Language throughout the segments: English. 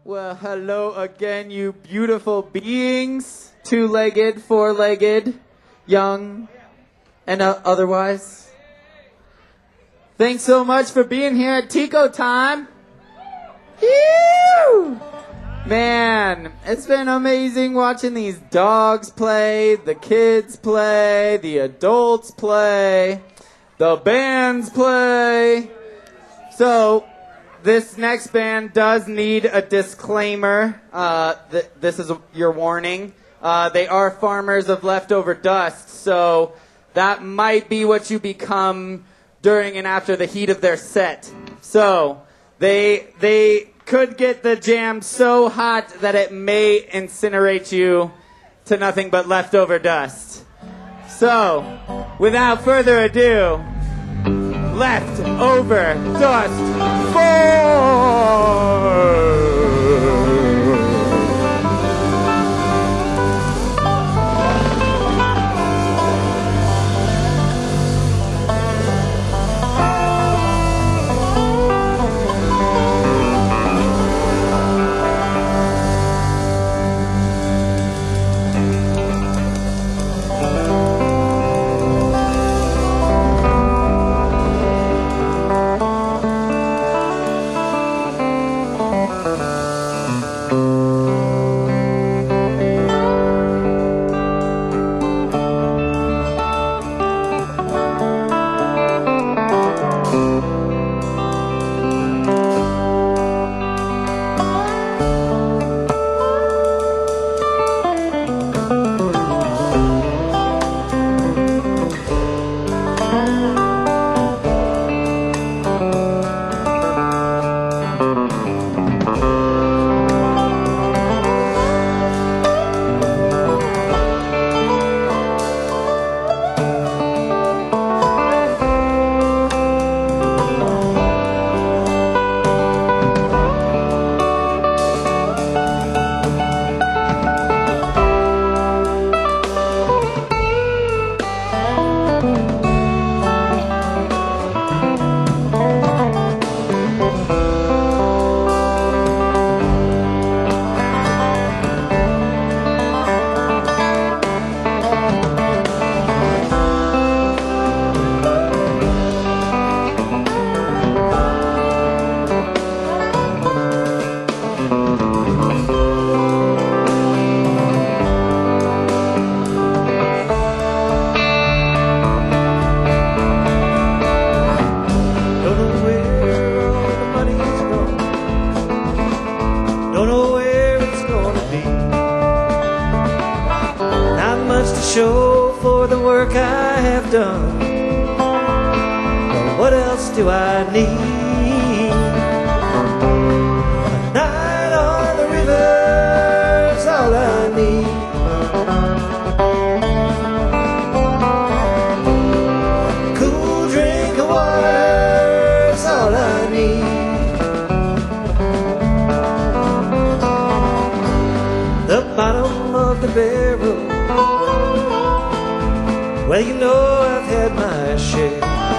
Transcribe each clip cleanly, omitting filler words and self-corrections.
Well, hello again, you beautiful beings. Two-legged, four-legged, young, and otherwise. Thanks so much for being here at Tico Time. Ew! Man, it's been amazing watching these dogs play, the kids play, the adults play, the bands play. So, this next band does need a disclaimer. This is your warning. They are farmers of leftover dust, so that might be what you become during and after the heat of their set. So, they could get the jam so hot that it may incinerate you to nothing but leftover dust. So, without further ado, Leftover Dust 4! Show for the work I have done. But what else do I need? A night on the river's all I need. Cool drink of water's all I need. The bottom of the barrel, well, you know I've had my share.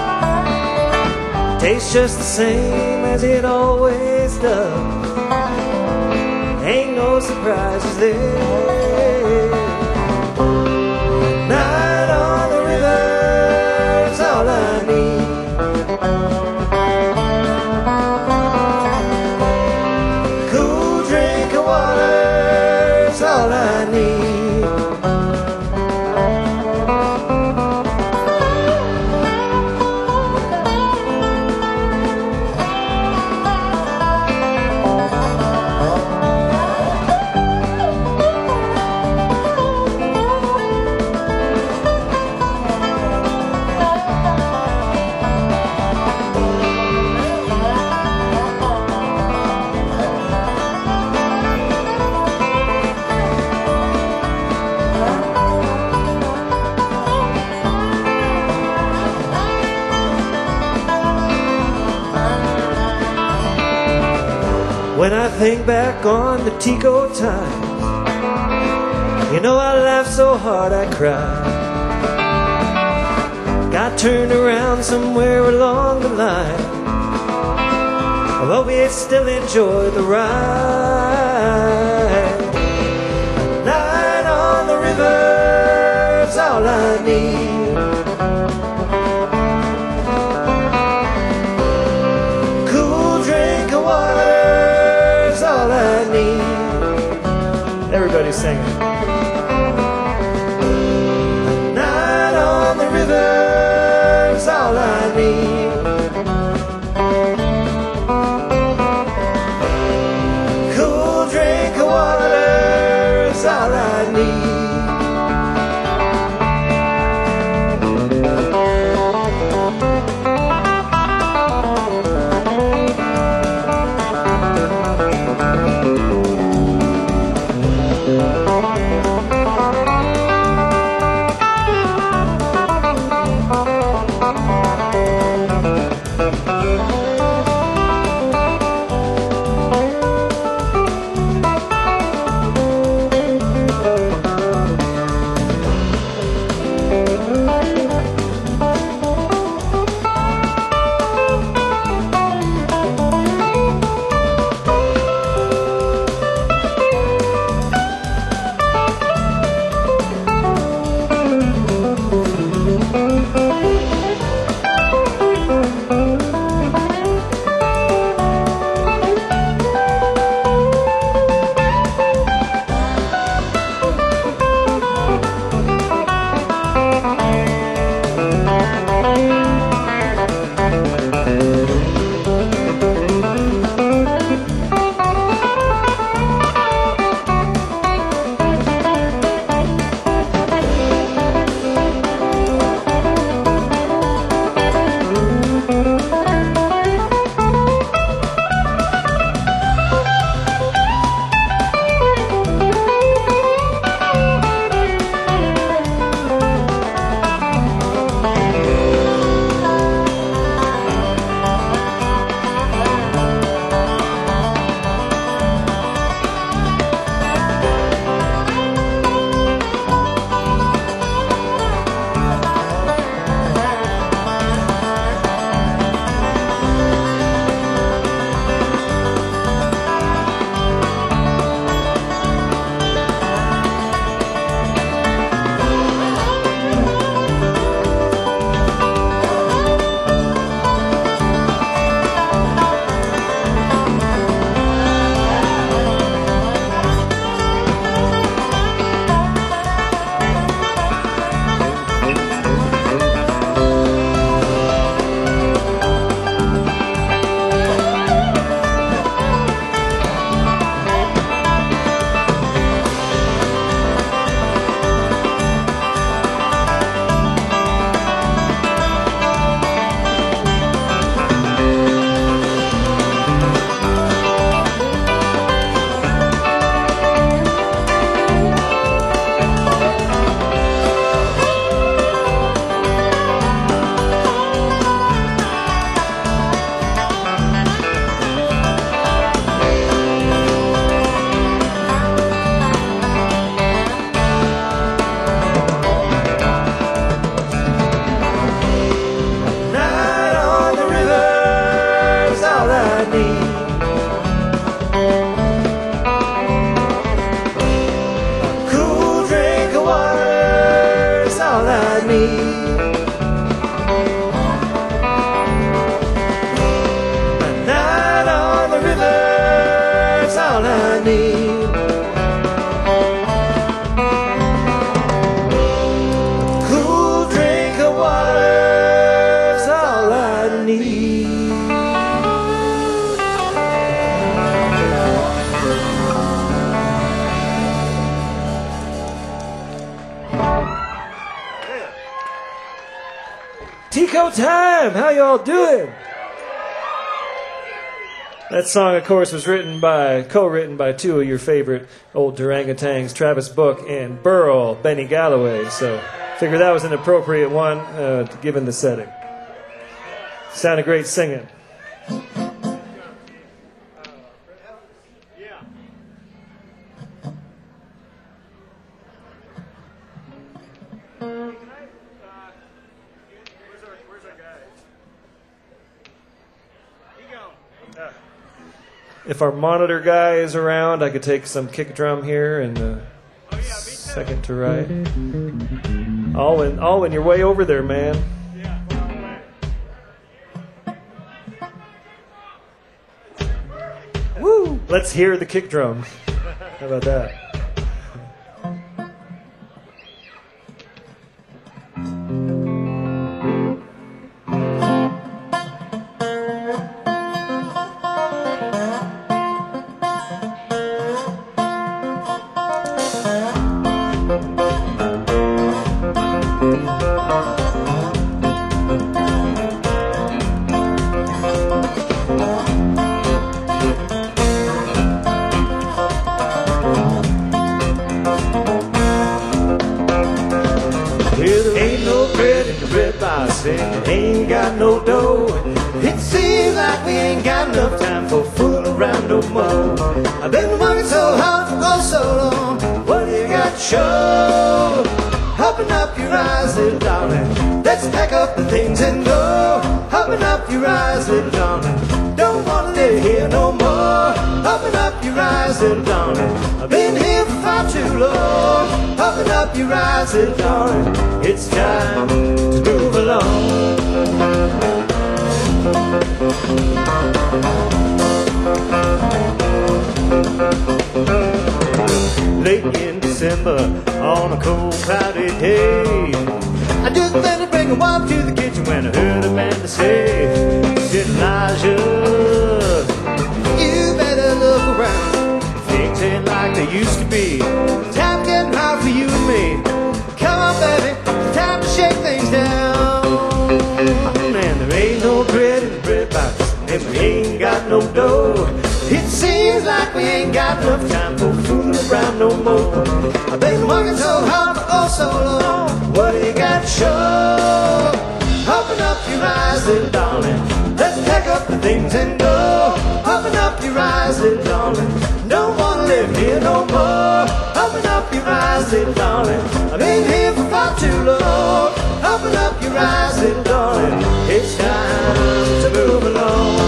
Tastes just the same as it always does. Ain't no surprises there. Night on the river's all I need. Cool drink of water's all I need. When I think back on the Tico times, you know I laughed so hard I cried. Got turned around somewhere along the line, but we still enjoy the ride. I need. Cool drink of water's all I need. Everybody's singing. A night on the river's all I need. Cool drink of water's all I need. Tico time! How y'all doing? That song, of course, was co-written by two of your favorite old Durangotangs, Travis Book and Burl, Benny Galloway. So, figured that was an appropriate one, given the setting. Sounded great singing. If our monitor guy is around, I could take some kick drum here and second to right. Alwyn, you're way over there, man. Woo! Let's hear the kick drum. How about that? Ain't got no dough. It seems like we ain't got enough time for fooling around no more. I've been working so hard for oh so long. What do you got to show? Open up your eyes, little darling. Let's pack up the things and go. Open up your eyes, little darling. Don't wanna live here no more. Open up your eyes, little darling. I've been here for far too long. Open up your eyes, little darling. It's time to move along. Late in December, on a cold, cloudy day, I just went to bring a wife to the kitchen when I heard Amanda say, "Said Elijah, you better look around. Things ain't like they used to be. Time's getting hard for you and me. Come on, baby, time to shake things down. And there ain't no bread in the bread box, and we ain't got no dough. It seems like we ain't got enough time for fooling around no more. I've been working so hard for oh so long. What do you got to show? Open up your eyes, little darling. Let's pack up the things and go. Open up your eyes, little darling. Don't wanna live here no more. Open up your eyes, little darling. I've been here for far too long. Open up your eyes, little darling. It's time to move along.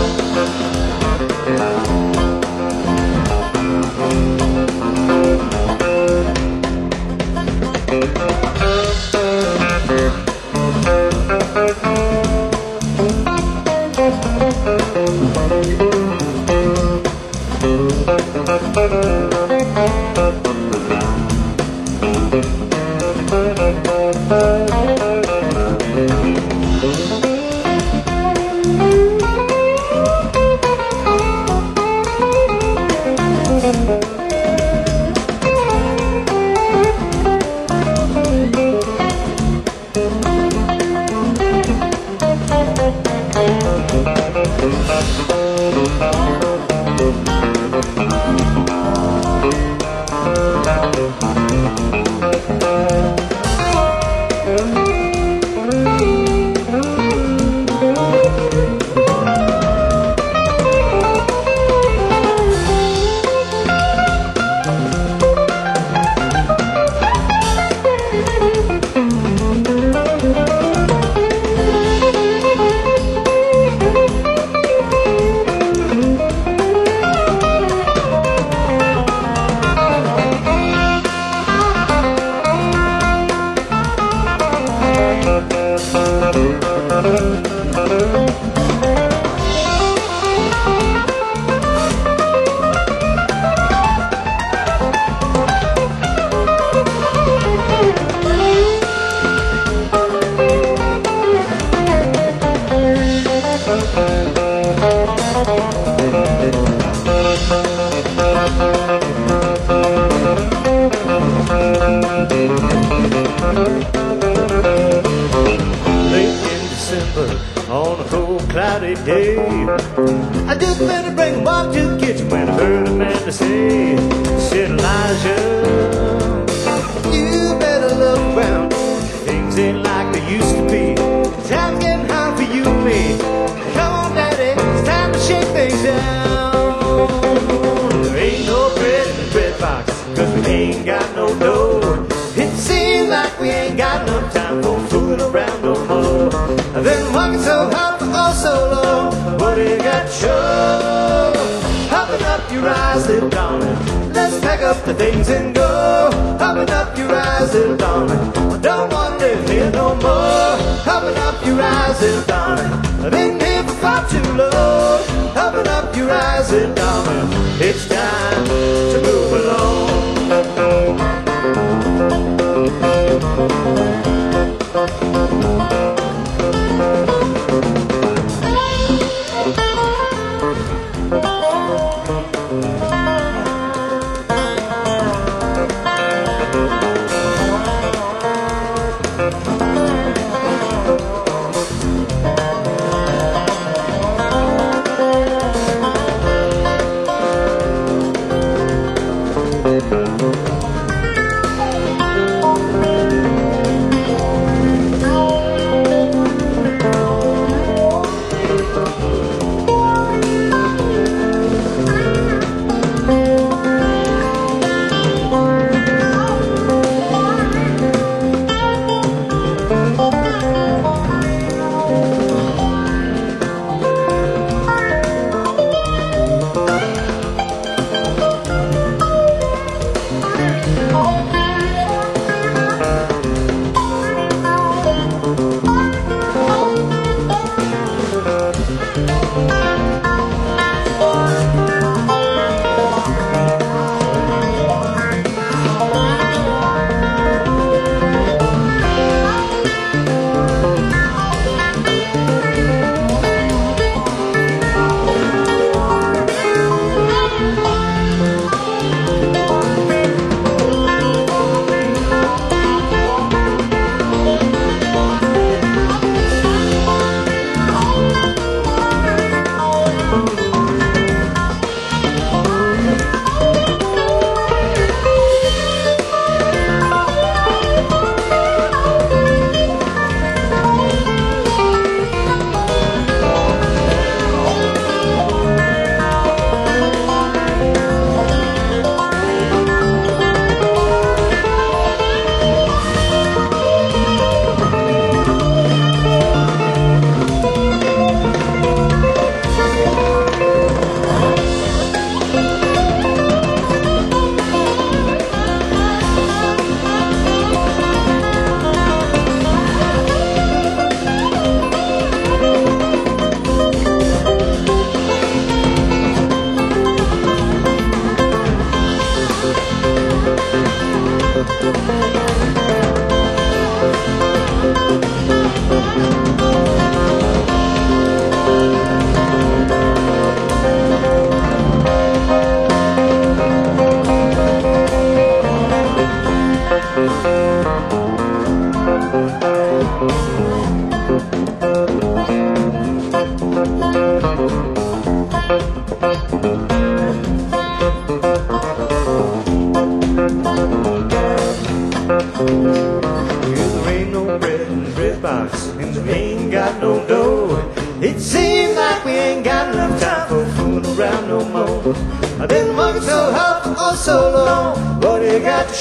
On a cold, cloudy day, I just better bring a walk to the kitchen when I heard Amanda say, "Said Elijah, you better look around. Things ain't like they used to be. Time's getting hard for you and me. Come on, Daddy, it's time to shake things down. There ain't no bread in the bread box, 'cause we ain't got no dough. It seems like we ain't got no time for fooling around no more. I've been working so hard for oh so long. What do you got to show? Open up your eyes, little darling. Let's pack up the things and go. Open up your eyes, little darling. Don't want to live here no more. Open up your eyes, little darling. I've been here for far too long. Open up your eyes, little darling. It's time to move along. There ain't no bread in the bread box, and we ain't got no dough. It seems like we ain't got enough time for fooling around no more. I've been working so hard for oh so long. What do you got to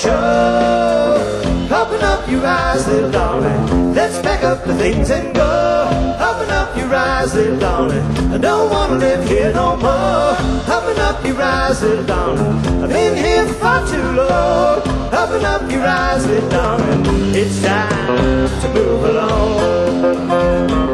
show? Open up your eyes, little darling. Let's pack up the things and go. Open up your eyes, little darling. I don't want to live here no more. Open up your eyes, little darling. I've been here for far too long. Open up your eyes, little darling. It's time to move along.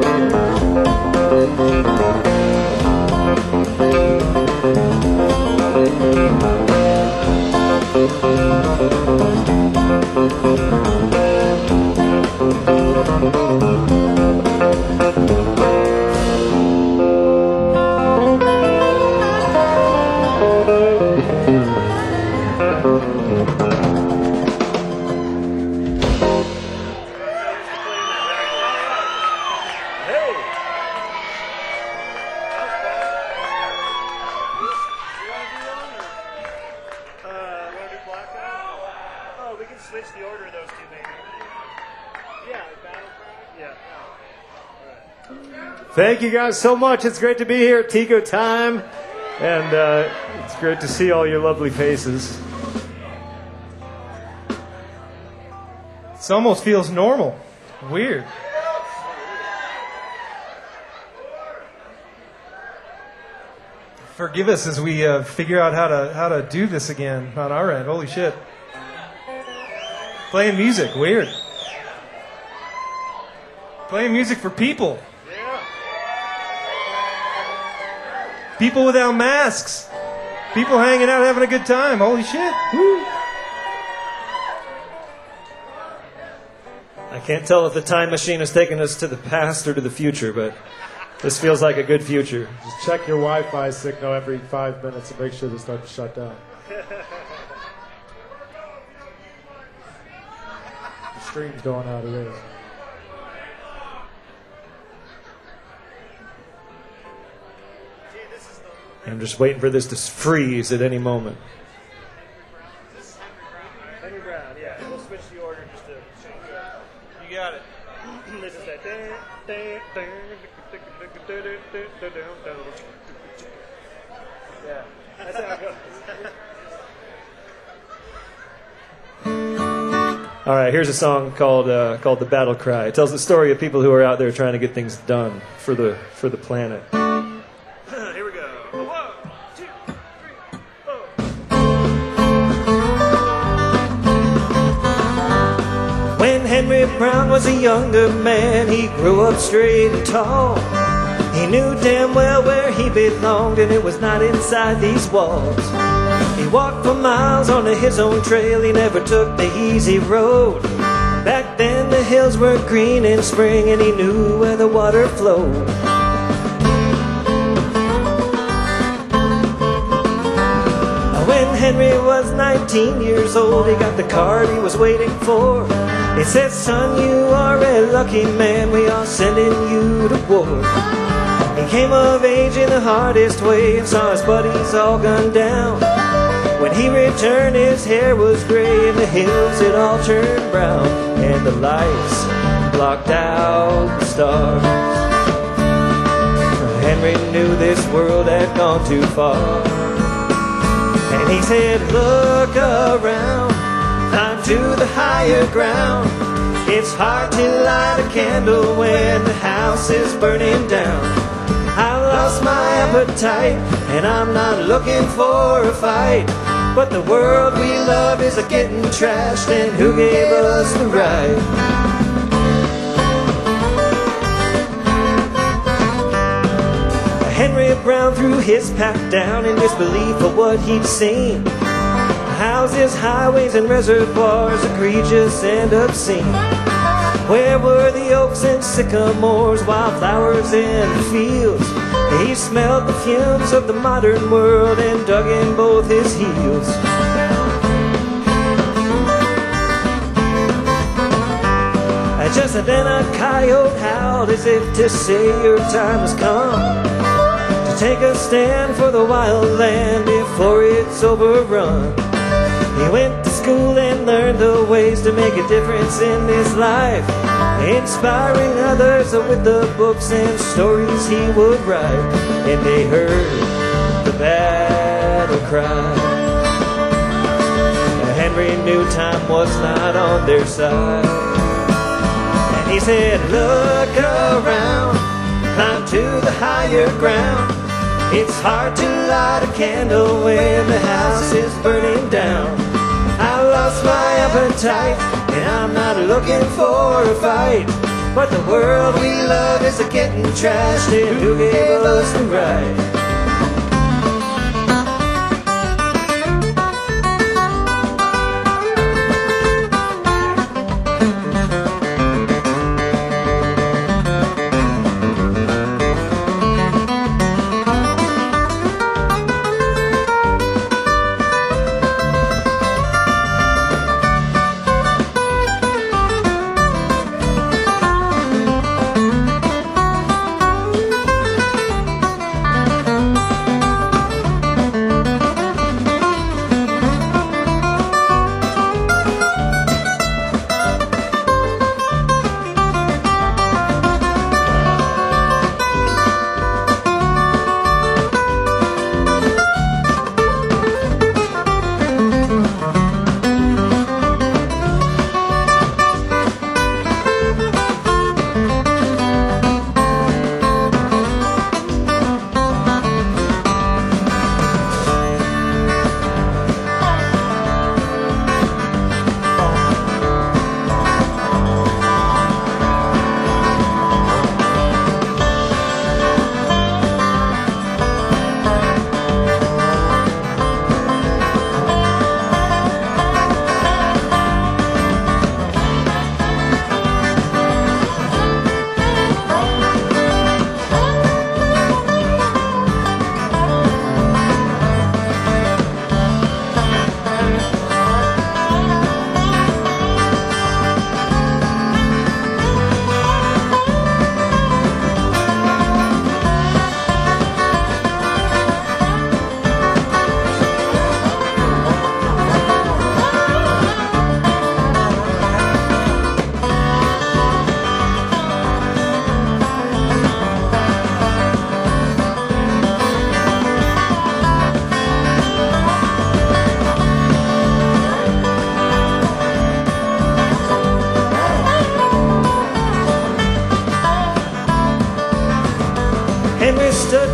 Switch the order of those two, maybe. Yeah, yeah. Thank you guys so much. It's great to be here at Tico Time, and it's great to see all your lovely faces. This almost feels normal. Weird. Forgive us as we figure out how to do this again on our end. Holy shit. Playing music, weird. Playing music for people. People without masks. People hanging out having a good time. Holy shit. Woo. I can't tell if the time machine is taking us to the past or to the future, but this feels like a good future. Just check your Wi-Fi signal every 5 minutes and make sure they start to shut down. The stream's going out of there. I'm just waiting for this to freeze at any moment. Henry Brown, yeah. We'll switch the order just to change up. You got it. This is that. Yeah, that's how it goes. All right, here's a song called "The Battle Cry." It tells the story of people who are out there trying to get things done for the planet. Here we go. 1, 2, 3, 4. When Henry Brown was a younger man, he grew up straight and tall. He knew damn well where he belonged, and it was not inside these walls. He walked for miles on his own trail, he never took the easy road. Back then the hills were green in spring, and he knew where the water flowed. When Henry was 19 years old, he got the card he was waiting for. It said, "Son, you are a lucky man, we are sending you to war." He came of age in the hardest way and saw his buddies all gunned down. When he returned, his hair was gray and the hills had all turned brown, and the lights blocked out the stars. Henry knew this world had gone too far. And he said, "Look around, climb to the higher ground. It's hard to light a candle when the house is burning down. I lost my appetite, and I'm not looking for a fight. But the world we love is a-getting trashed, and who gave us the right?" Henry Brown threw his pack down in disbelief of what he'd seen. Houses, highways, and reservoirs, egregious and obscene. Where were the oaks and sycamores, wildflowers in the fields? He smelled the fumes of the modern world and dug in both his heels. Just then a coyote howled as if to say your time has come. Take a stand for the wild land before it's overrun. He went to school and learned the ways to make a difference in his life, inspiring others with the books and stories he would write. And they heard the battle cry. Henry knew time was not on their side. And he said, "Look around, climb to the higher ground. It's hard to light a candle when the house is burning down. I lost my appetite, and I'm not looking for a fight. But the world we love is a-getting trashed, and who gave us the right?"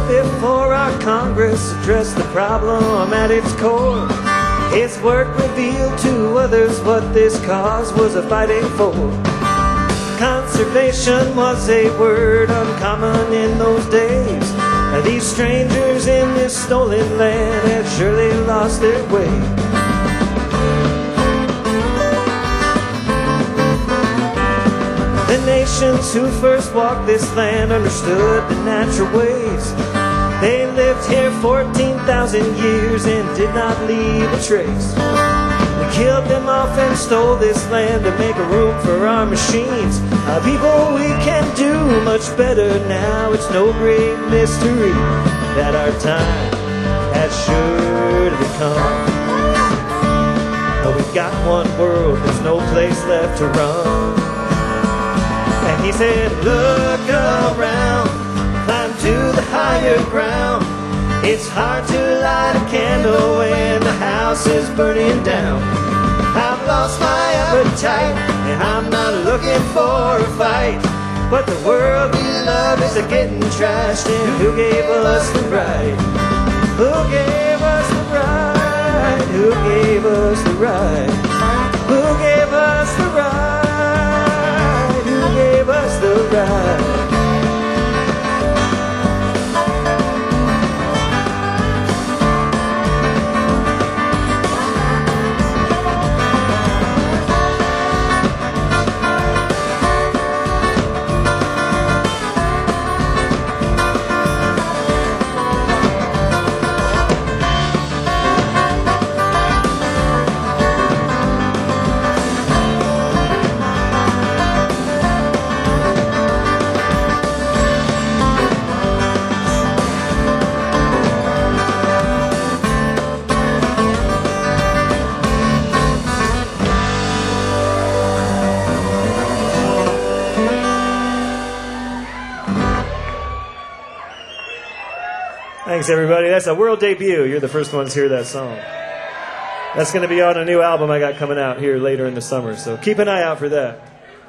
before our Congress addressed the problem at its core. His work revealed to others what this cause was a fighting for. Conservation was a word uncommon in those days. These strangers in this stolen land had surely lost their way. The nations who first walked this land understood the natural ways. They lived here 14,000 years and did not leave a trace. We killed them off and stole this land to make room for our machines. People, we can do much better now. It's no great mystery that our time has surely come. But we've got one world, there's no place left to run. And he said, look around, climb to the higher ground. It's hard to light a candle when the house is burning down. I've lost my appetite, and I'm not looking for a fight. But the world we love is getting trashed, and who gave us the right? Who gave us the right? Who gave us the right? Who gave us the right? Who gave us the right? Thanks, everybody. That's a world debut. You're the first ones to hear that song. That's going to be on a new album I got coming out here later in the summer, so keep an eye out for that.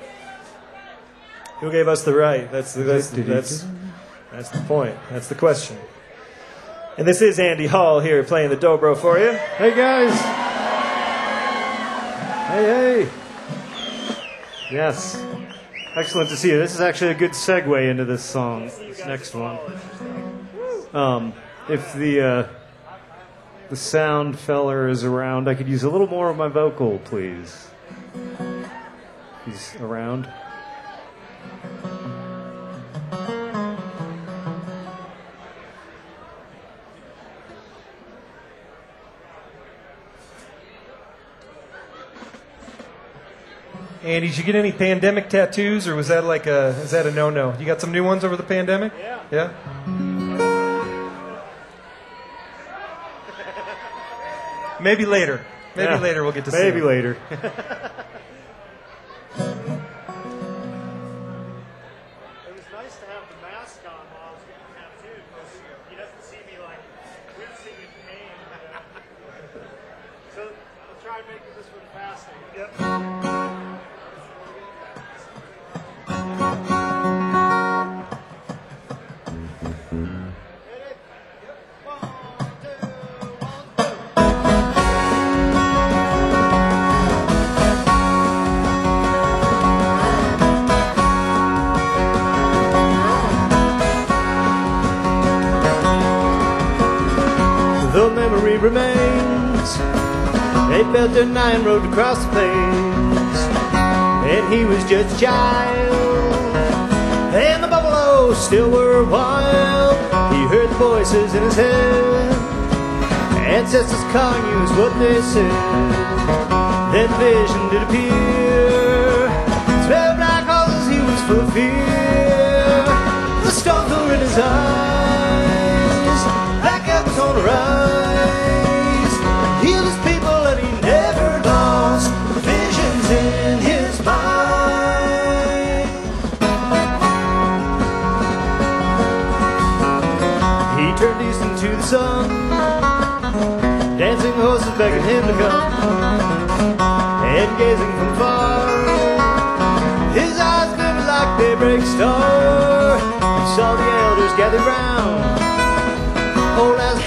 Who gave us the right? That's the point. That's the question. And this is Andy Hall here playing the dobro for you. Hey, guys. Hey. Yes. Excellent to see you. This is actually a good segue into this song, this next one. If the sound feller is around, I could use a little more of my vocal, please. He's around. Andy, did you get any pandemic tattoos, or was that is that a no-no? You got some new ones over the pandemic? Yeah? Maybe later. Later we'll get to see Maybe them. later. It was nice to have the mask on while I was getting tattooed, because he doesn't see me like wincing in pain. So I'll try and make this one faster. Yep. Remains. They built their 9 road across the plains, and he was just a child, and the buffalo still were wild. He heard the voices in his head, ancestors calling you is what they said. Then vision did appear, spelled black horses, he was full of fear. The storms were in his eyes, black apples on the rise. Healed his people and he never lost the visions in his mind. He turned east into the sun, dancing horses begging him to come, and gazing from far, his eyes gleamed like daybreak star. He saw the elders gathered round,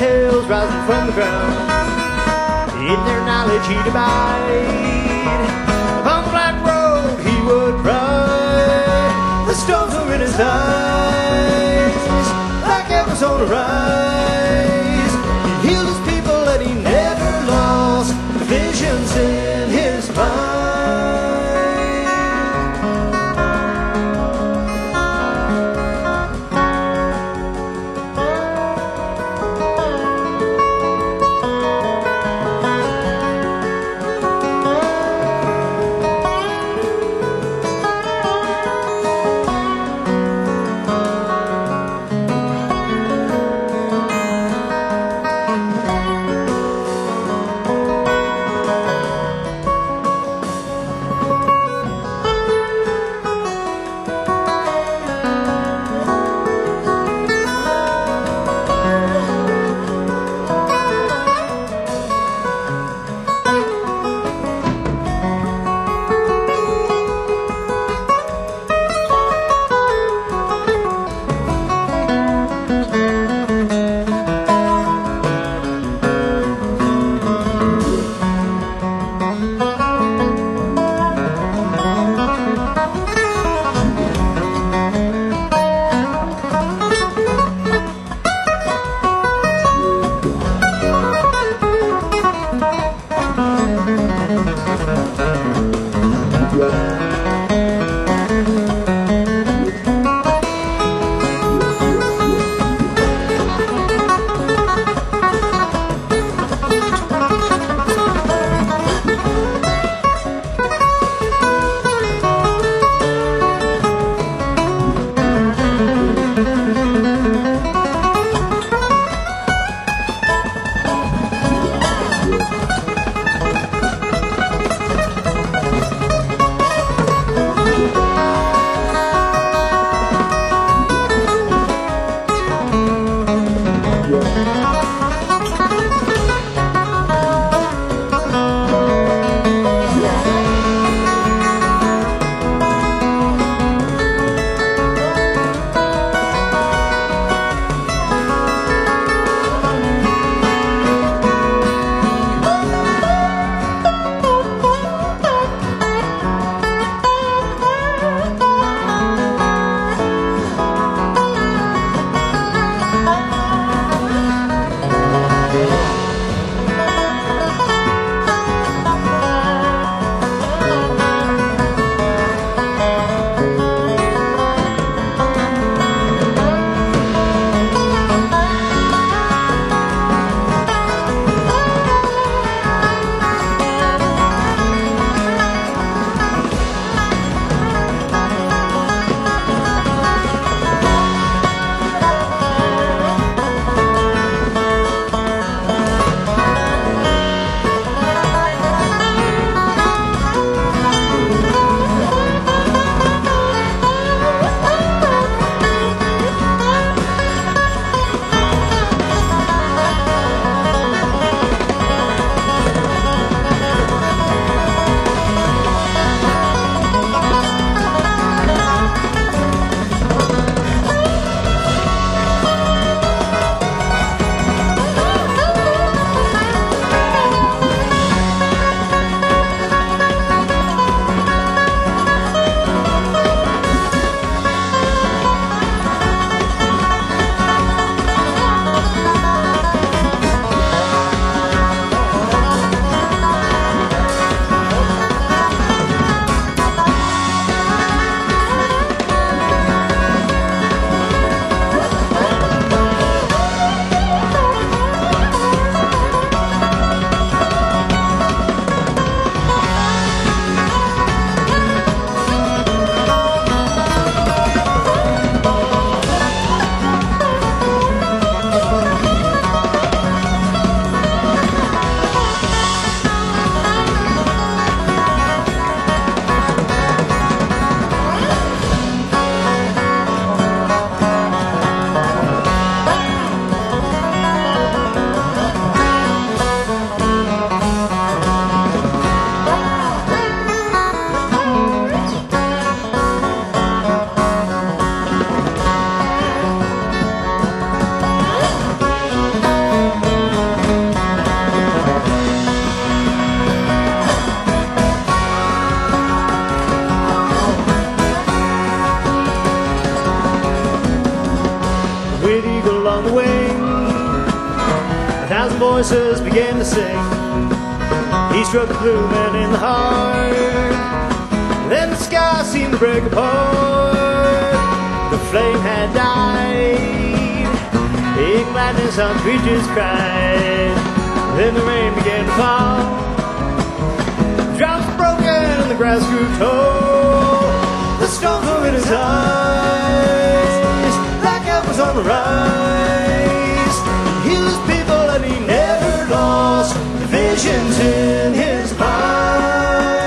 tales rising from the ground. In their knowledge he'd abide. Upon the black road he would ride. The stones were in his eyes, like arrows on a rise. He healed his people and he never lost visions in his mind. thousand voices began to sing. He struck the blue man in the heart. Then the sky seemed to break apart. The flame had died. In gladness some creatures cried. Then the rain began to fall. Drops broken and the grass grew tall. The storms were in his eyes. Black elf was on the rise. He was people and he never lost the visions in his mind.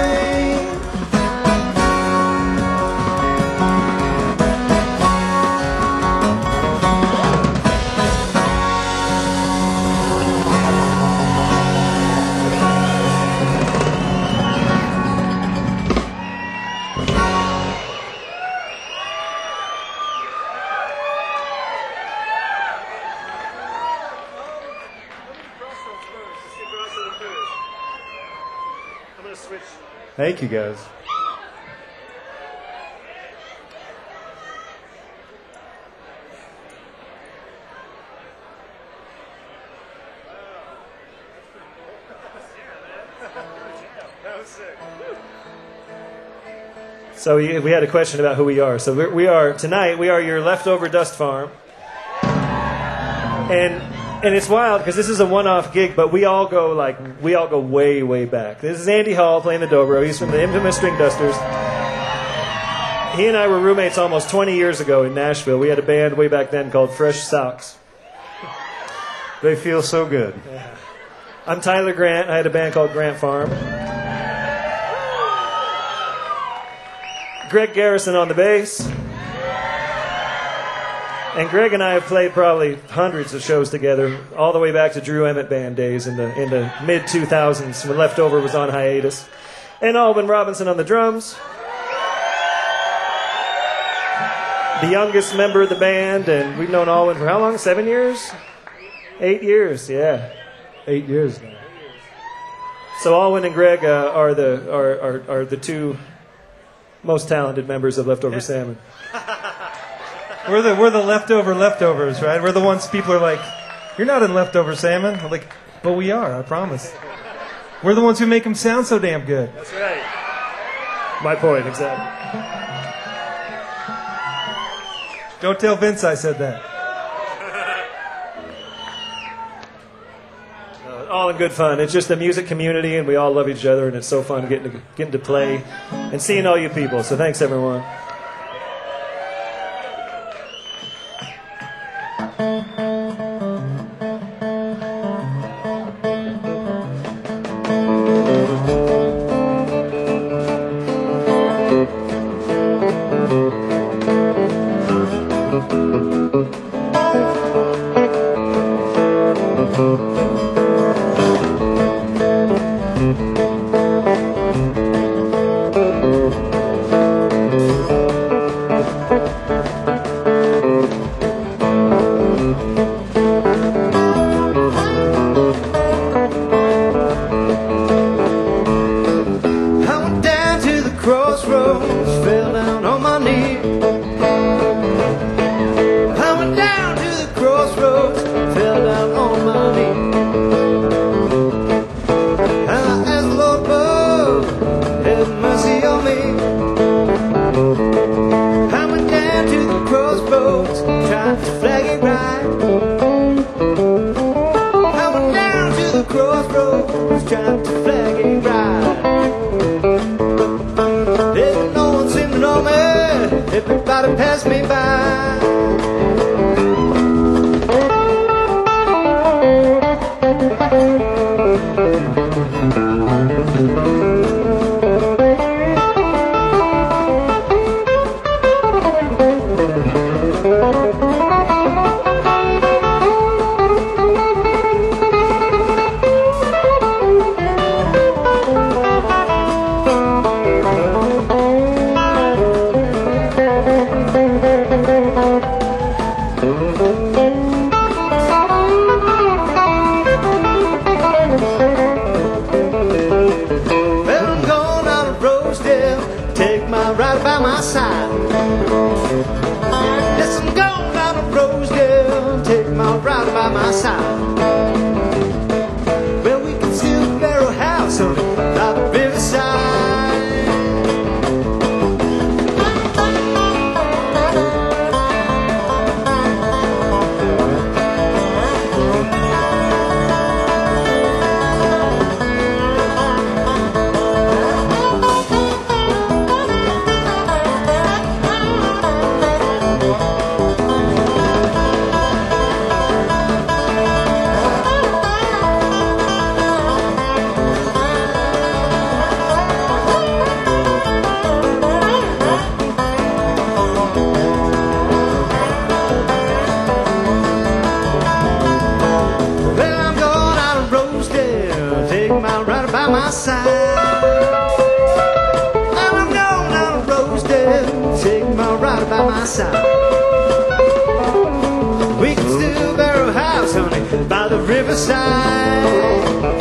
Thank you, guys. So we had a question about who we are. So we are tonight. We are your leftover dust farm, and it's wild because this is a one-off gig, but we all go way, way back. This is Andy Hall playing the dobro. He's from the infamous String Dusters. He and I were roommates almost 20 years ago in Nashville. We had a band way back then called Fresh Socks. They feel so good. Yeah. I'm Tyler Grant. I had a band called Grant Farm. Greg Garrison on the bass. And Greg and I have played probably hundreds of shows together, all the way back to Drew Emmett Band days in the mid-2000s when Leftover was on hiatus. And Alwyn Robinson on the drums. The youngest member of the band, and we've known Alwyn for how long? 7 years? 8 years, yeah. 8 years now. So Alwyn and Greg are the two most talented members of Leftover Salmon. We're the leftovers, right? We're the ones people are like, you're not in Leftover Salmon. I'm like, but we are, I promise. We're the ones who make them sound so damn good. That's right. My point, exactly. Don't tell Vince I said that. All in good fun. It's just a music community, and we all love each other, and it's so fun getting to play and seeing all you people. So thanks, everyone. Everybody pass me by. Well, my ride by my side. I'm going on a roadster, take my ride by my side. We can still build a house, honey, by the riverside.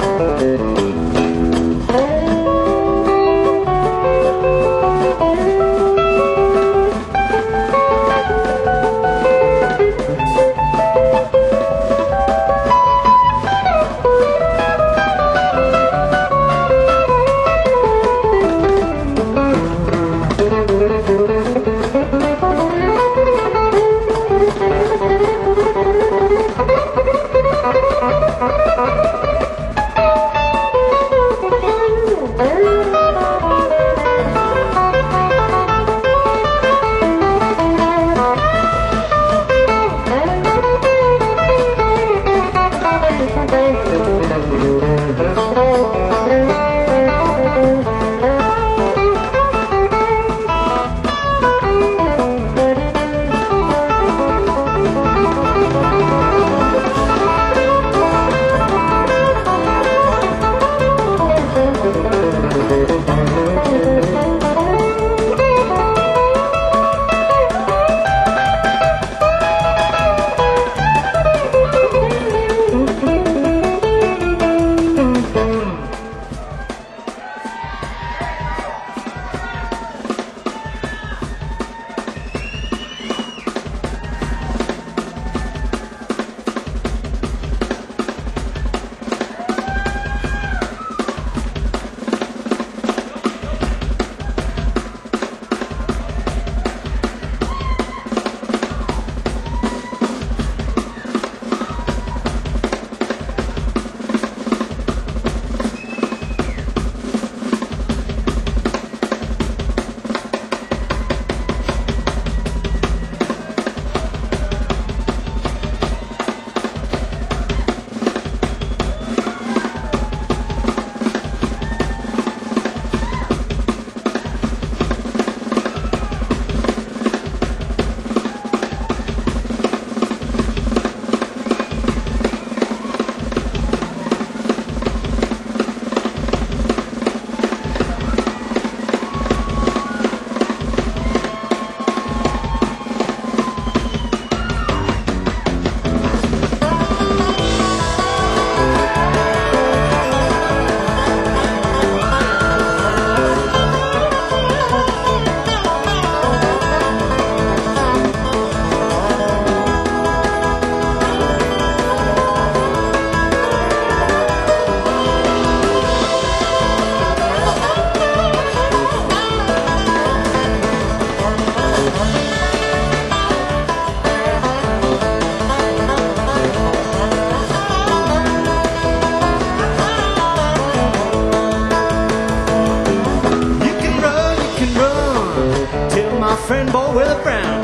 friend boy with a frown.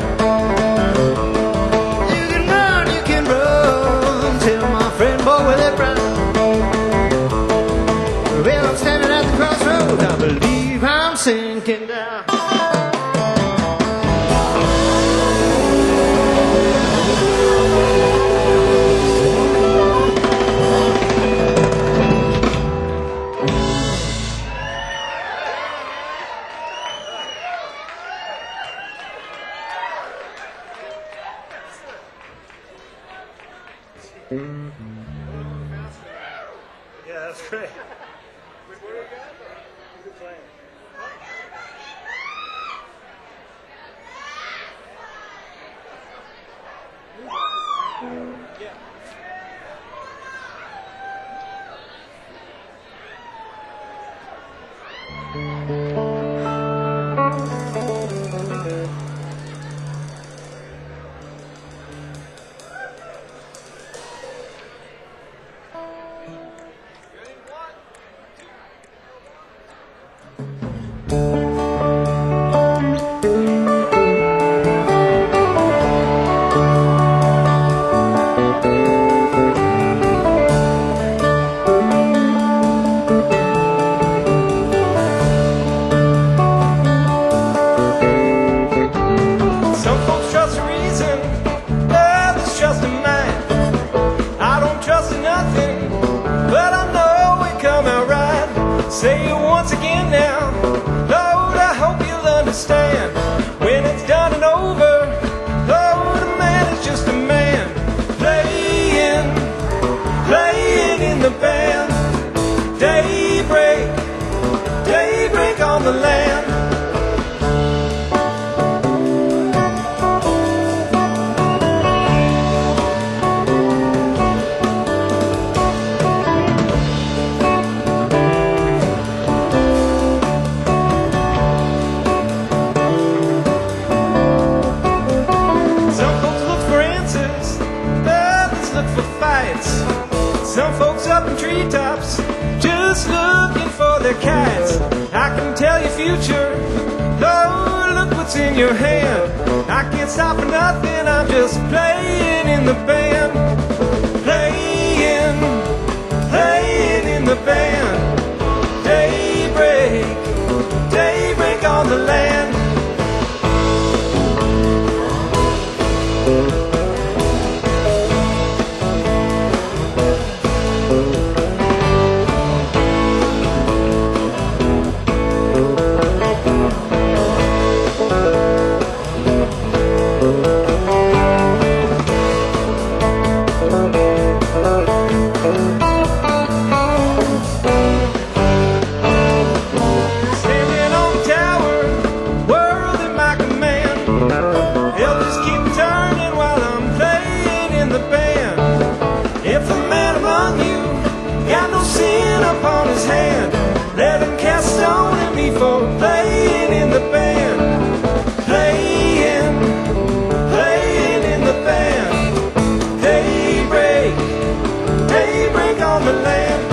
You can run, tell my friend boy with a frown. Well, I'm standing at the crossroads, I believe I'm sinking down. Yeah, that's great. say it once again now. Lord, I hope you'll understand. When it's done and over, Lord, a man is just a man. Playing in the band. Daybreak on the land. Some folks up in treetops just looking for their kites. I can tell your future, Lord, look what's in your hand. I can't stop for nothing, I'm just playing in the band. Playing in the band. Daybreak on the land. Upon his hand, let him cast stone at me for playing in the band. Playing in the band. Daybreak on the land.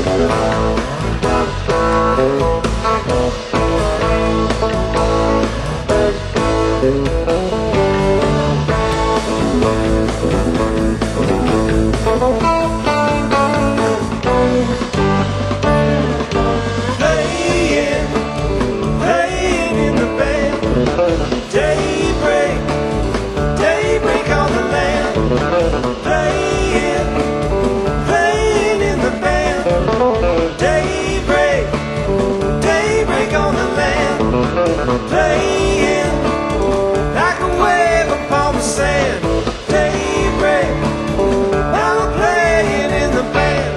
Playing in the band. Daybreak, daybreak on the land. Playing in the band. Daybreak, daybreak on the land. Playing like a wave upon the sand. Daybreak, I'm playing in the band.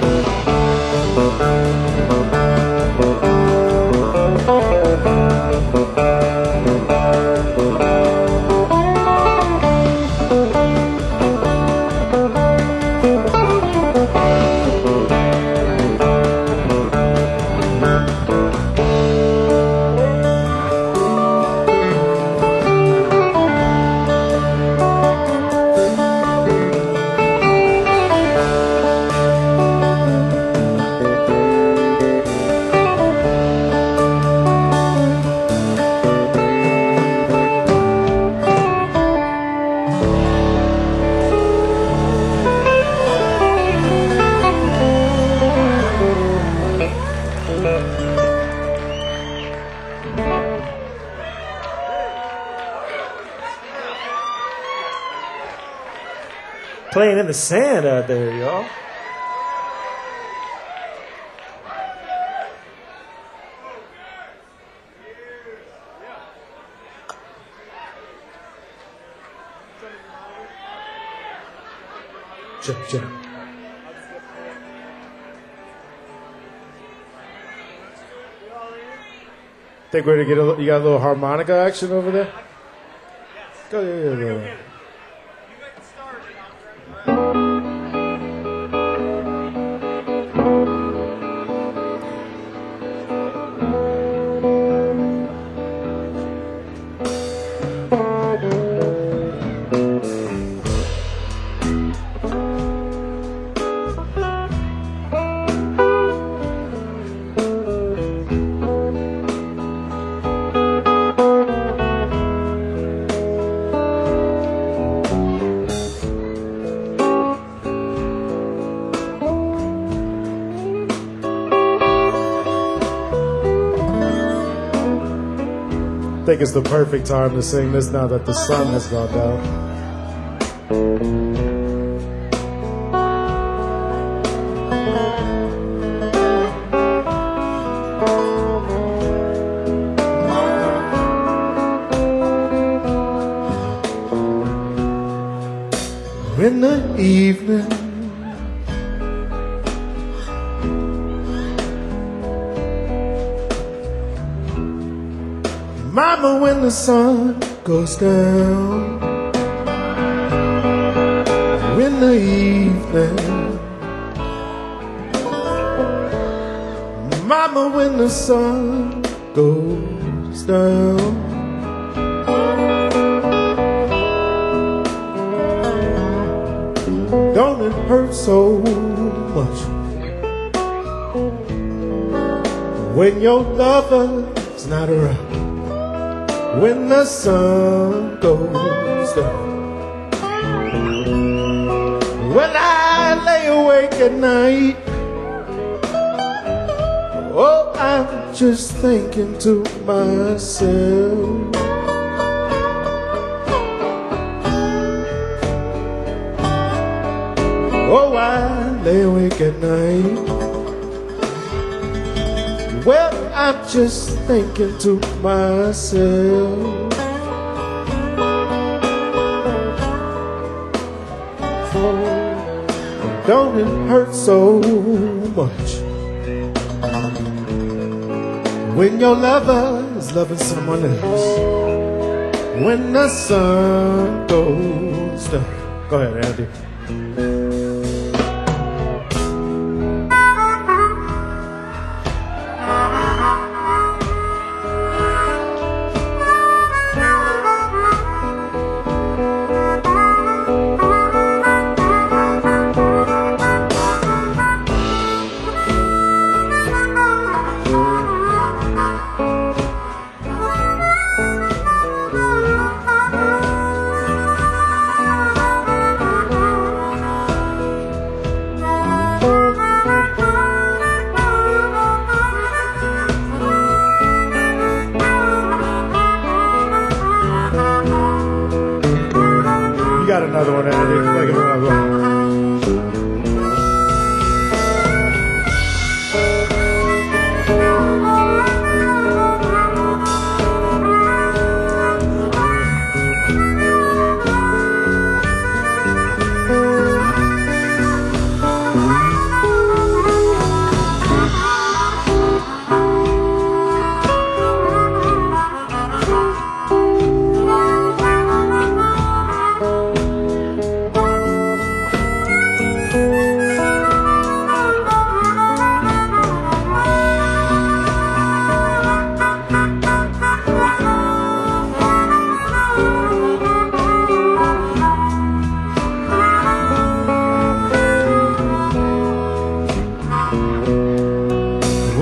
Playing in the sand out there, y'all. Check, check. Think we're to get you got a little harmonica action over there? Go, yeah. I think it's the perfect time to sing this now that the sun has gone down. In the evening, Mama, when the sun goes down, in the evening, Mama, when the sun goes down, don't it hurt so much when your lover's not around? When the sun goes down, when I lay awake at night, oh, I'm just thinking to myself, oh, I lay awake at night. Well, I'm just thinking to myself, don't it hurt so much when your lover is loving someone else? When the sun goes down. Go ahead, Andy.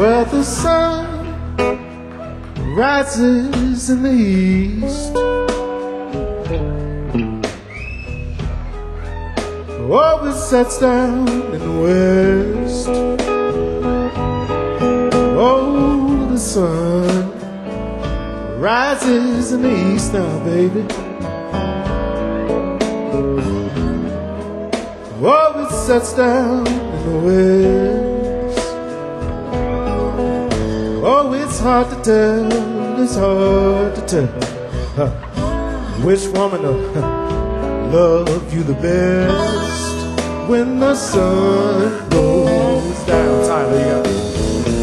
Well, the sun rises in the east. Oh, it sets down in the west. Oh, the sun rises in the east now, baby. Oh, it sets down in the west. Oh, it's hard to tell, it's hard to tell which woman will love you the best when the sun goes down. Tyler, you got it.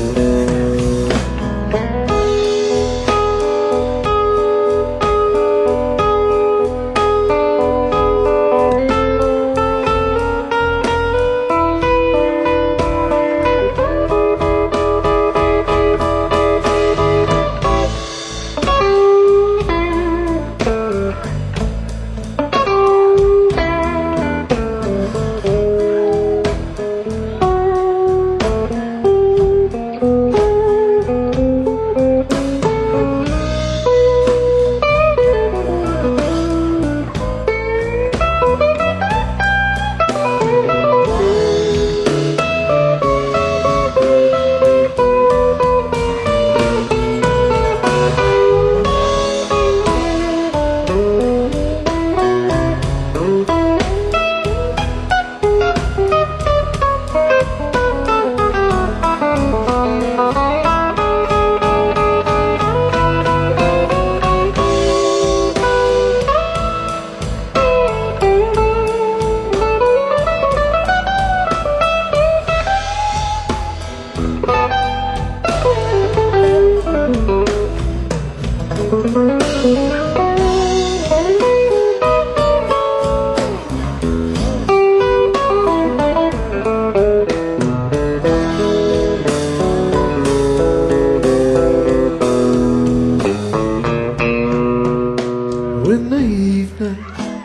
In the evening,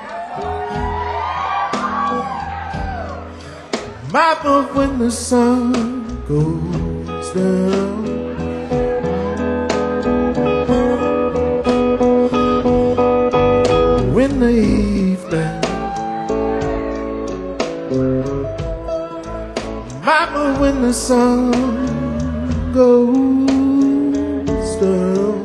map of when the sun goes down. In the evening, map of when the sun goes down.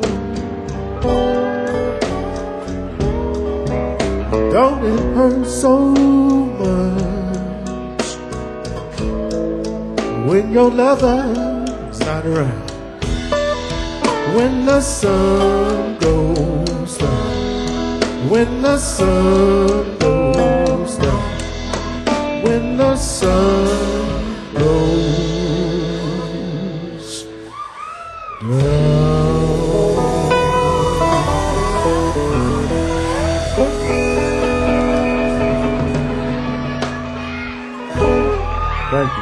Don't it hurt so much when your lover's not around? When the sun goes down, when the sun goes down, when the sun goes down. Thank you.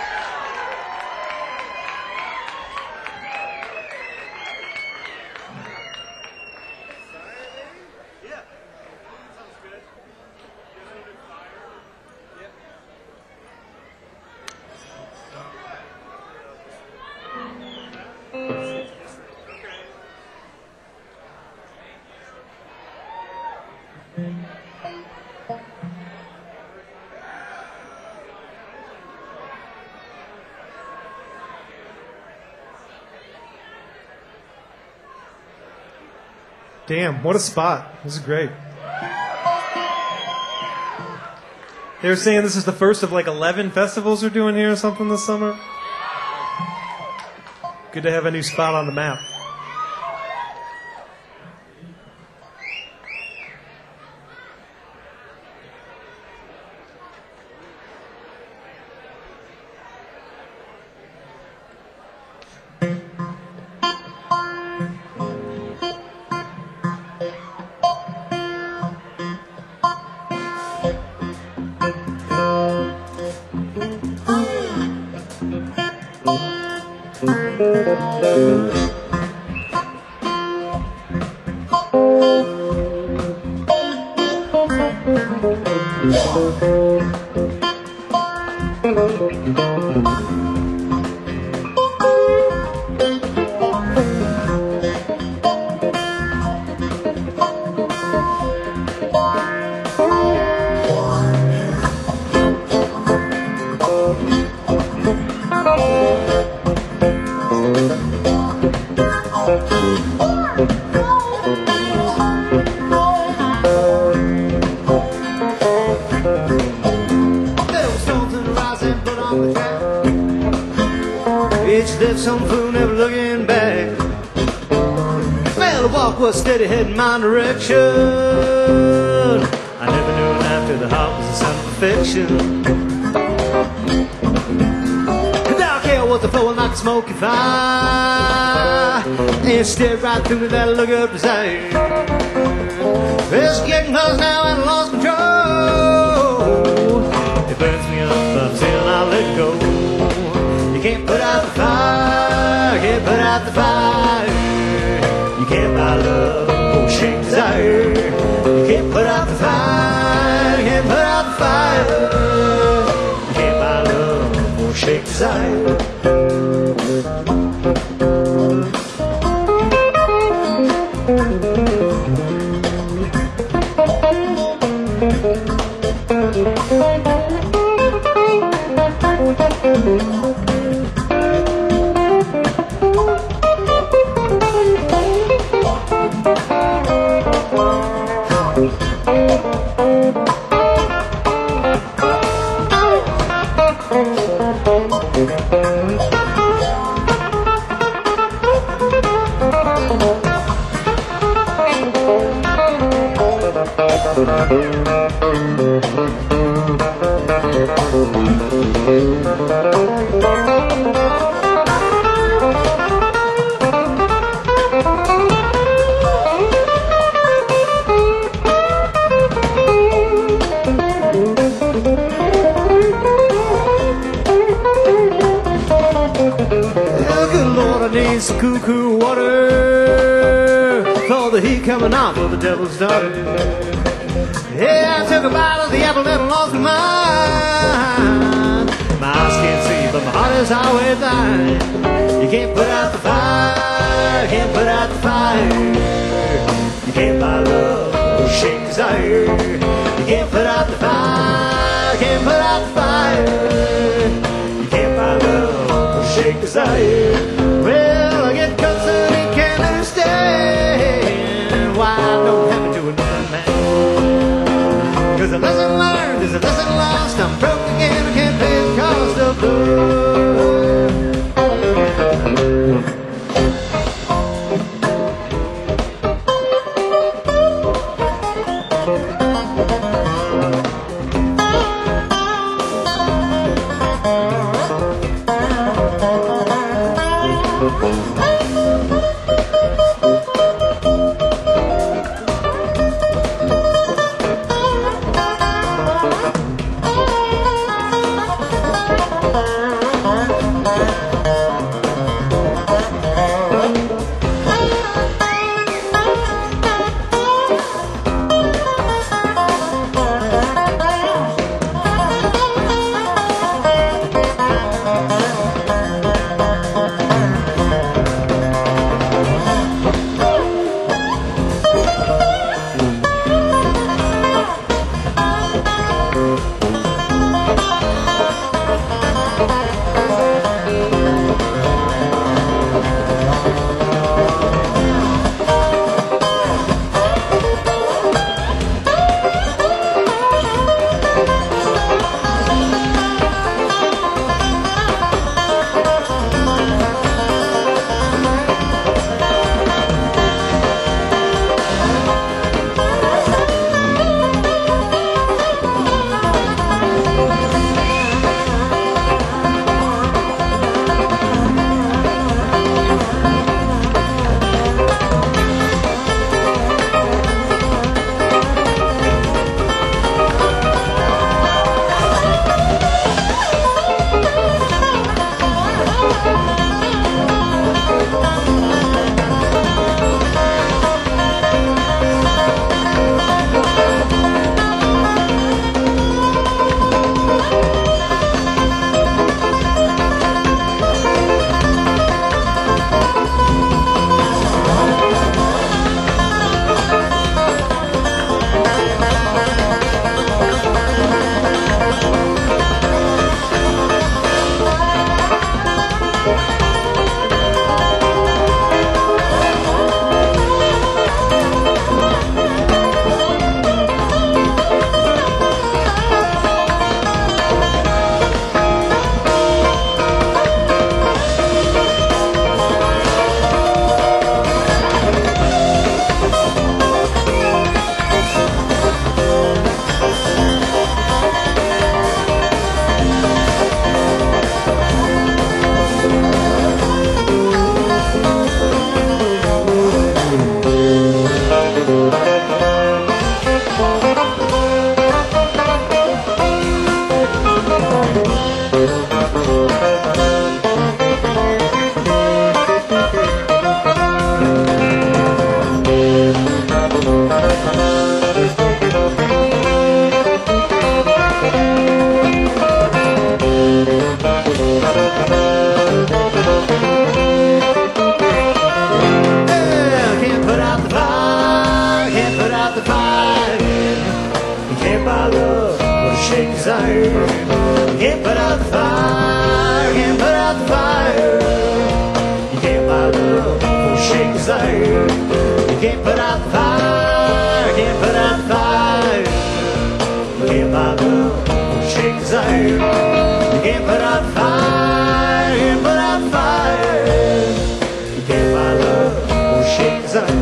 Damn, what a spot. This is great. They were saying this is the first of like 11 festivals we're doing here or something this summer. Good to have a new spot on the map. Bitch left some fool, never looking back. Well, the walk was steady, heading my direction. I never knew after the heart was a sign of affection. The dark hair was the flowing like a smoky fire. And it stared right through me, that look of desire. It's getting close now and I lost control. It burns me up until I let go. You can't put out the fire, can't put out the fire. You can't buy love or shake desire. You can't put out the fire, can't put out the fire. You can't buy love or shake desire. Some cuckoo water for the heat coming off of the devil's daughter. Yeah, I took a bite of the apple and I lost my mind. My eyes can't see, but my heart is always blind. You can't put out the fire, can't put out the fire. You can't buy love or shake desire. You can't put out the fire, can't put out the fire. You can't buy love or shake desire. Well, I get concerned and can't understand why I don't have it to another man. 'Cause a lesson learned is a lesson lost. I'm broke again, I can't pay the cost of love. the fire, can't put out the fire. You can't buy love or shake desire. You can't put out the fire, can't put out the fire. You can't buy love or shake desire. You can't put out the fire, can't put out the fire. You can't buy love or shake desire.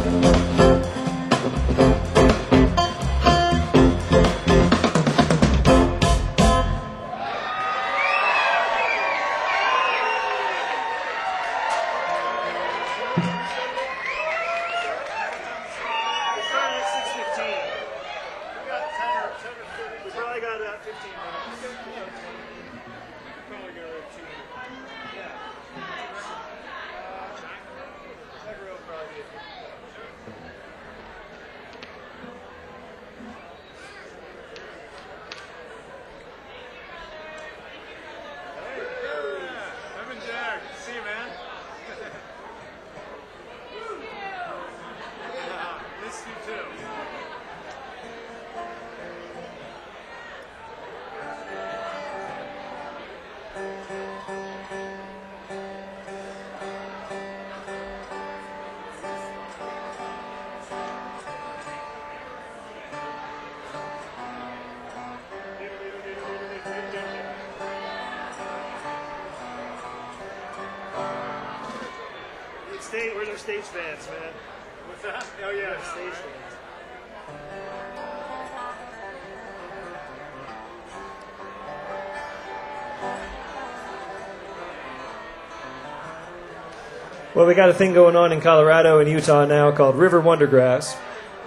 Where's our stage fans, man? What's that? Oh yeah, stage fans. Well, we got a thing going on in Colorado and Utah now called River Wondergrass.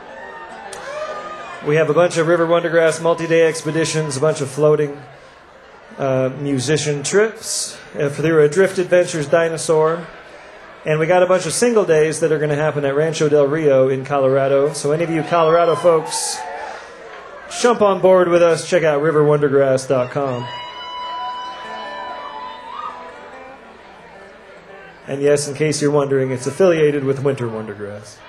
We have a bunch of River Wondergrass multi-day expeditions, a bunch of floating musician trips through a Drift Adventures dinosaur. And we got a bunch of single days that are going to happen at Rancho del Rio in Colorado. So any of you Colorado folks, jump on board with us. Check out riverwondergrass.com. And yes, in case you're wondering, it's affiliated with Winter Wondergrass.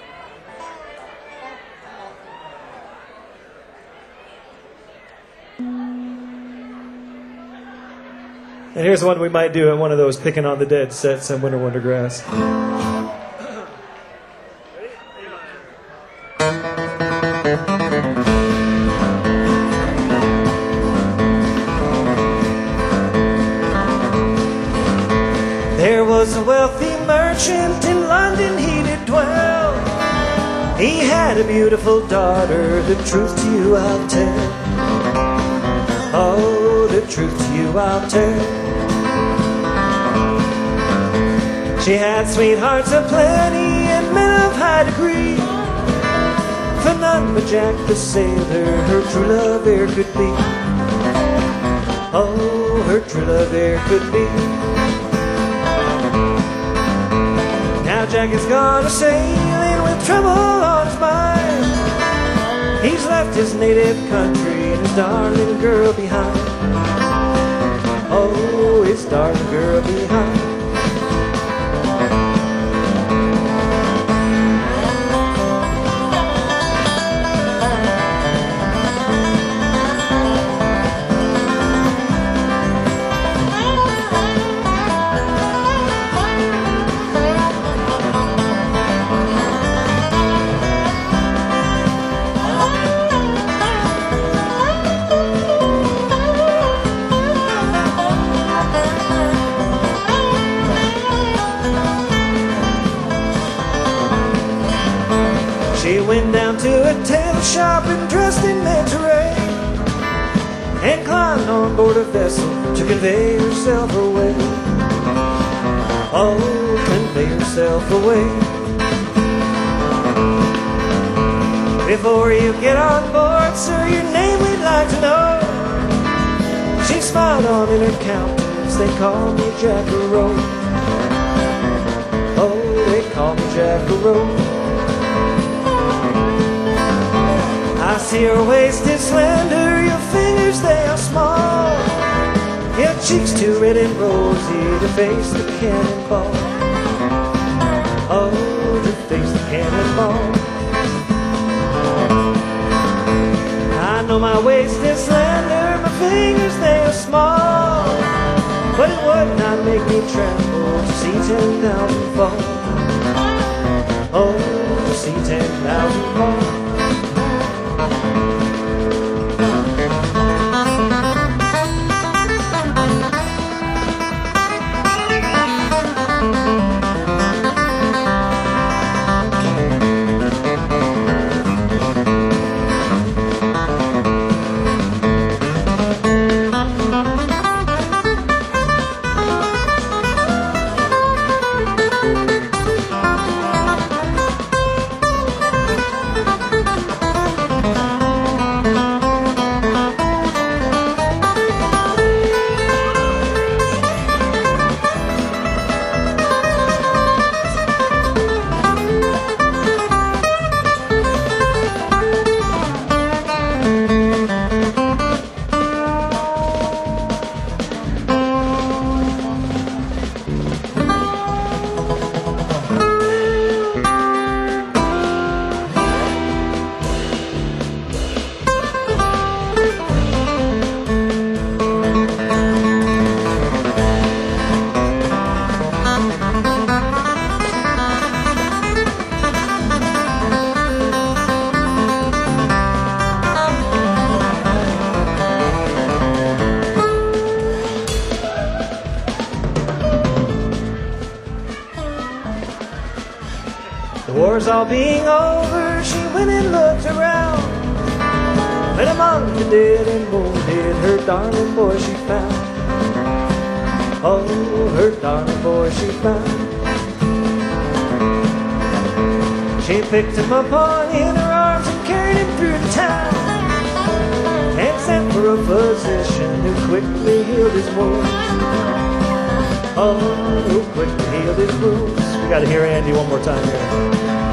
And here's one we might do at one of those Picking on the Dead sets at Winter Wondergrass. There was a wealthy merchant in London, he did dwell. He had a beautiful daughter, the truth to you I'll tell. Oh, the truth to you I'll tell. She had sweethearts aplenty and men of high degree, for none but Jack the sailor her true love e'er could be. Oh, her true love e'er could be. Now Jack is gone a-sailing with trouble on his mind. He's left his native country and his darling girl behind. Oh, his darling girl behind. She went down to a tailor shop and dressed in lingerie, and climbed on board a vessel to convey herself away. Oh, convey herself away. Before you get on board, sir, your name we'd like to know. She smiled on in her countenance, they call me Jack-a-row. Oh, they call me Jack-a-row. I see her waist is slender, your fingers they are small, your cheeks too red and rosy to face the cannonball. Oh, to face the cannonball. I know my waist is slender, my fingers they are small, to see 10,000 fall. Oh, to see 10,000 fall. The war's all being over, she went and looked around. And among the dead and wounded, her darling boy she found. Oh, her darling boy she found. She picked him up in her arms and carried him through the town. And sent for a physician who quickly healed his wounds. Oh, who quickly healed his wounds. We gotta hear Andy one more time here.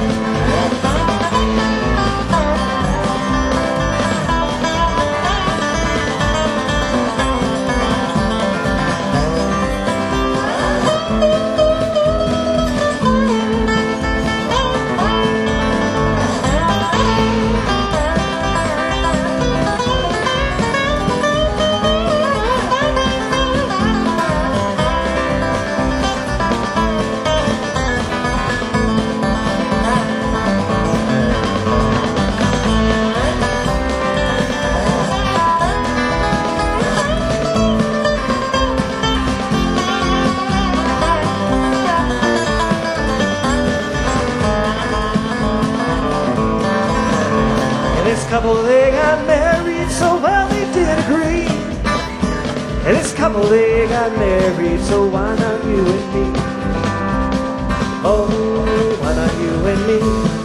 Couple they got married so well they did agree. And this couple they got married, so why not you and me? Oh, why not you and me?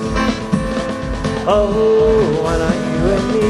Oh, why not you and me?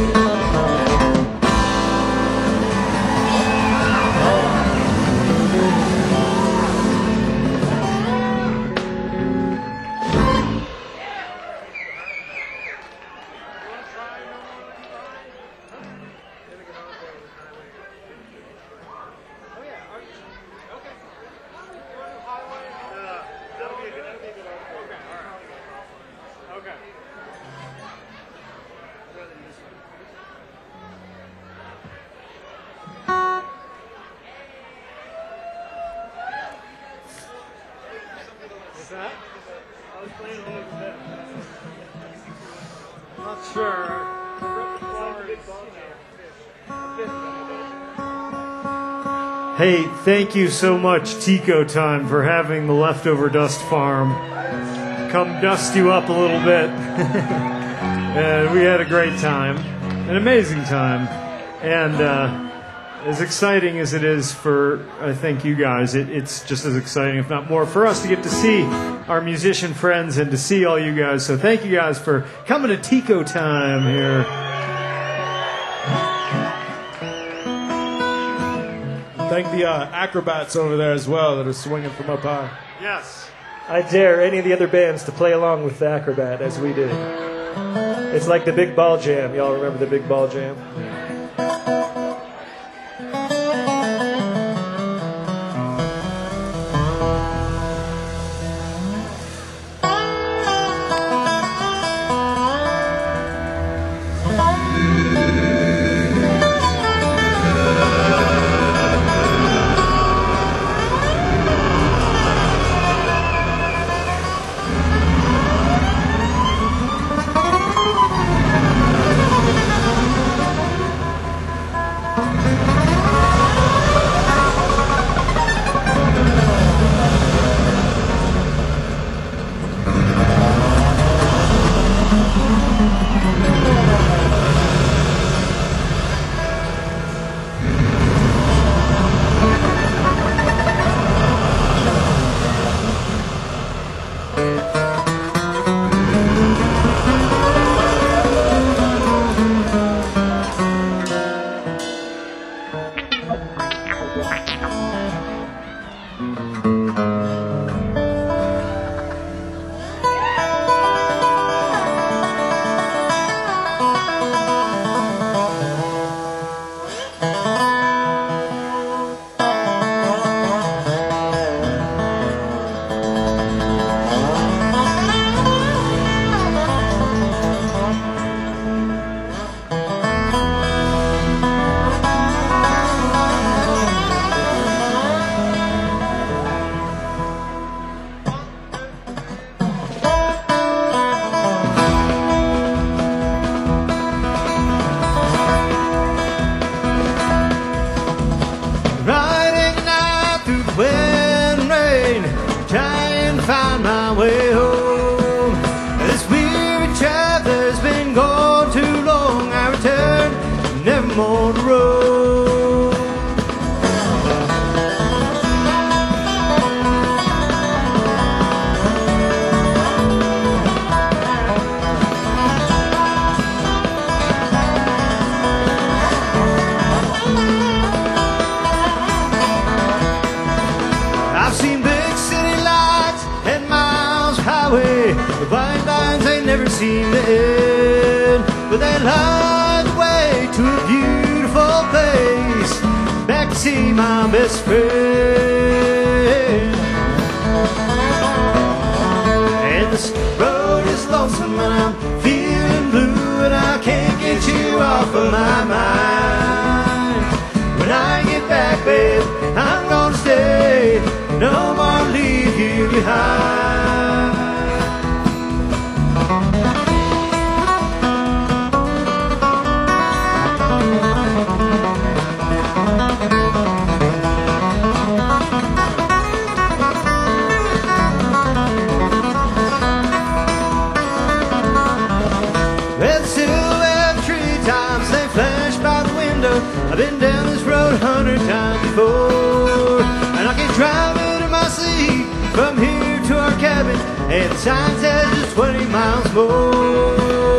Not sure. Hey, thank you so much, Tico Time, for having the Leftover Dust Farm come dust you up a little bit. And we had a great time, an amazing time. And as exciting as it is for, I think, you guys, it's just as exciting, if not more, for us to get to see our musician friends and to see all you guys. So thank you guys for coming to Tico Time here. Thank the acrobats over there as well that are swinging from up high. Yes. I dare any of the other bands to play along with the acrobat as we did. It's like the Big Ball Jam. Y'all remember the Big Ball Jam? The white lines ain't never seem to end, but they light the way to a beautiful place, back to see my best friend. And this road is lonesome and I'm feeling blue, and I can't get you off of my mind. When I get back, babe, I'm gonna stay, no more leave you behind. Red silhouette treetops, they flash by the window. I've been down this road 100 times before, and I can drive it in my sleep from here to our cabin, and the sign says it's 20 miles more.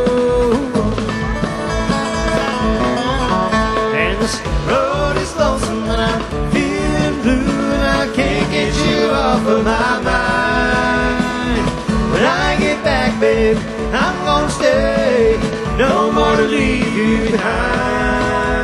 And this road is lonesome and I'm feeling blue, and I can't get you off of my mind. When I get back, babe, I'm gonna stay, no more to leave you behind.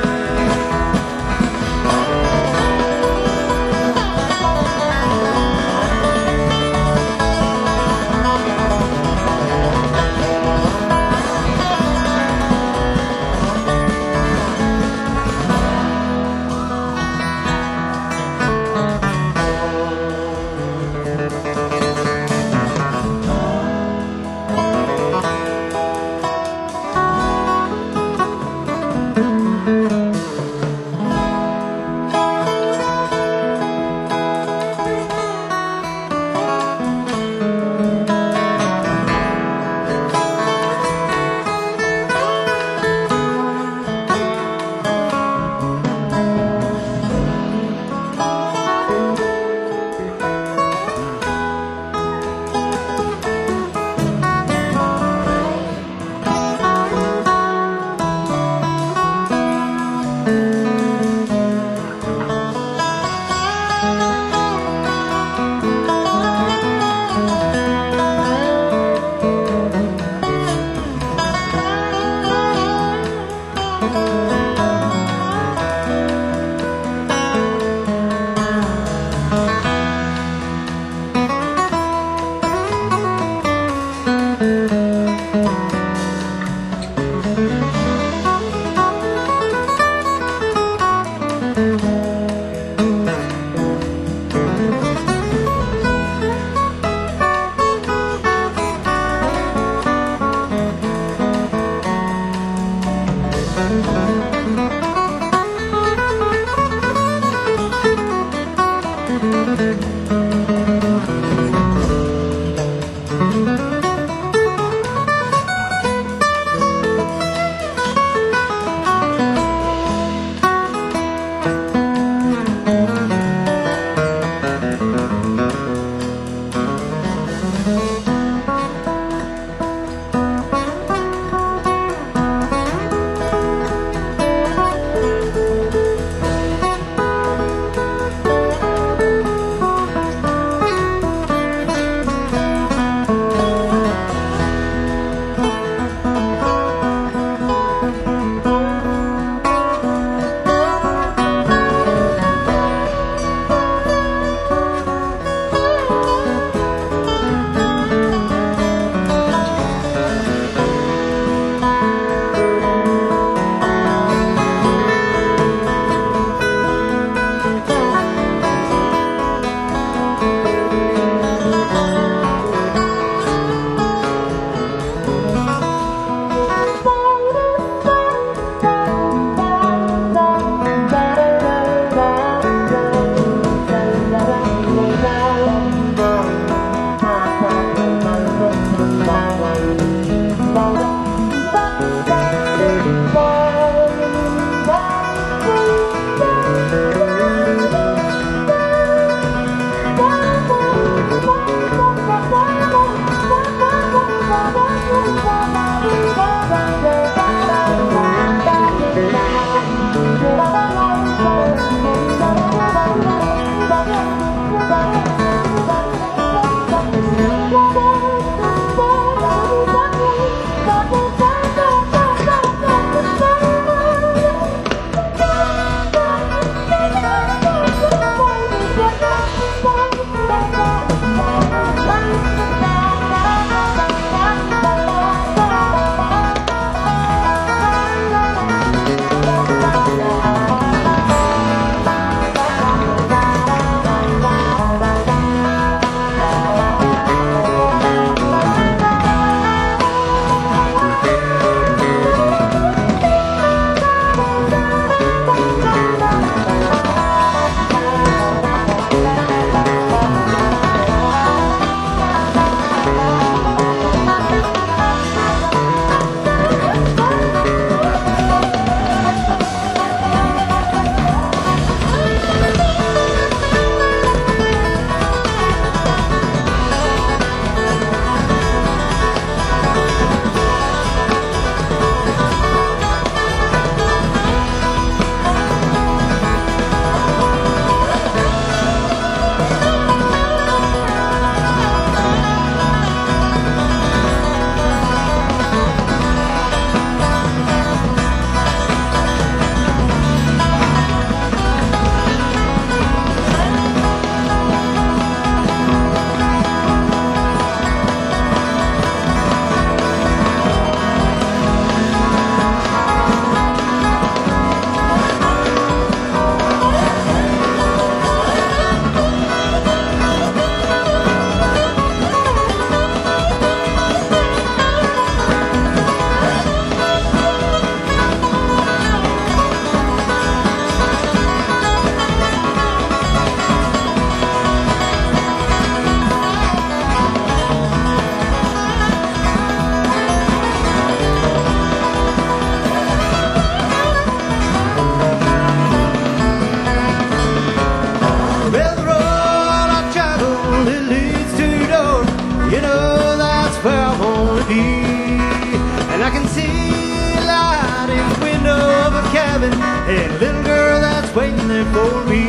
heaven, and a little girl that's waiting there for me.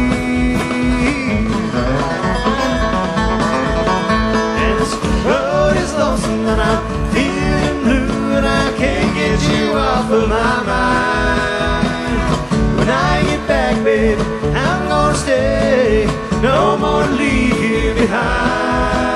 And this road is lonesome and I'm feeling blue, and I can't get you off of my mind. When I get back, baby, I'm gonna stay, no more to leave you behind.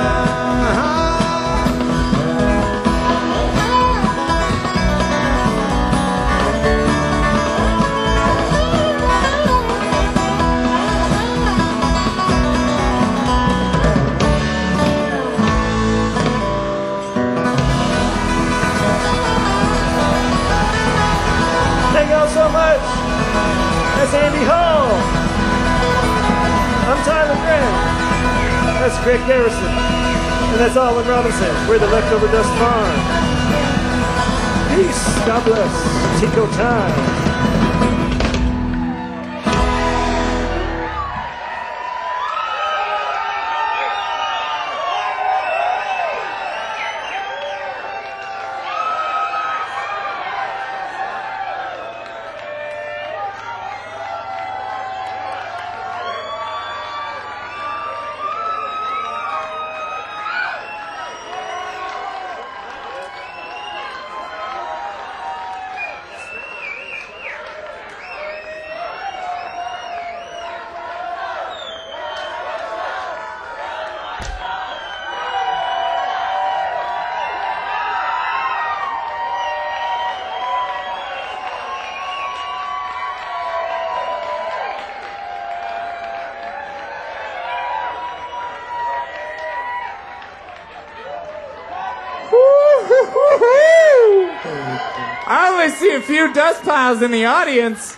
Thank y'all so much. That's Andy Hall. I'm Tyler Grant. That's Greg Garrison. And that's Alwyn Robinson. We're the Leftover Dust Farm. Peace. God bless. Tico time. I only see a few dust piles in the audience.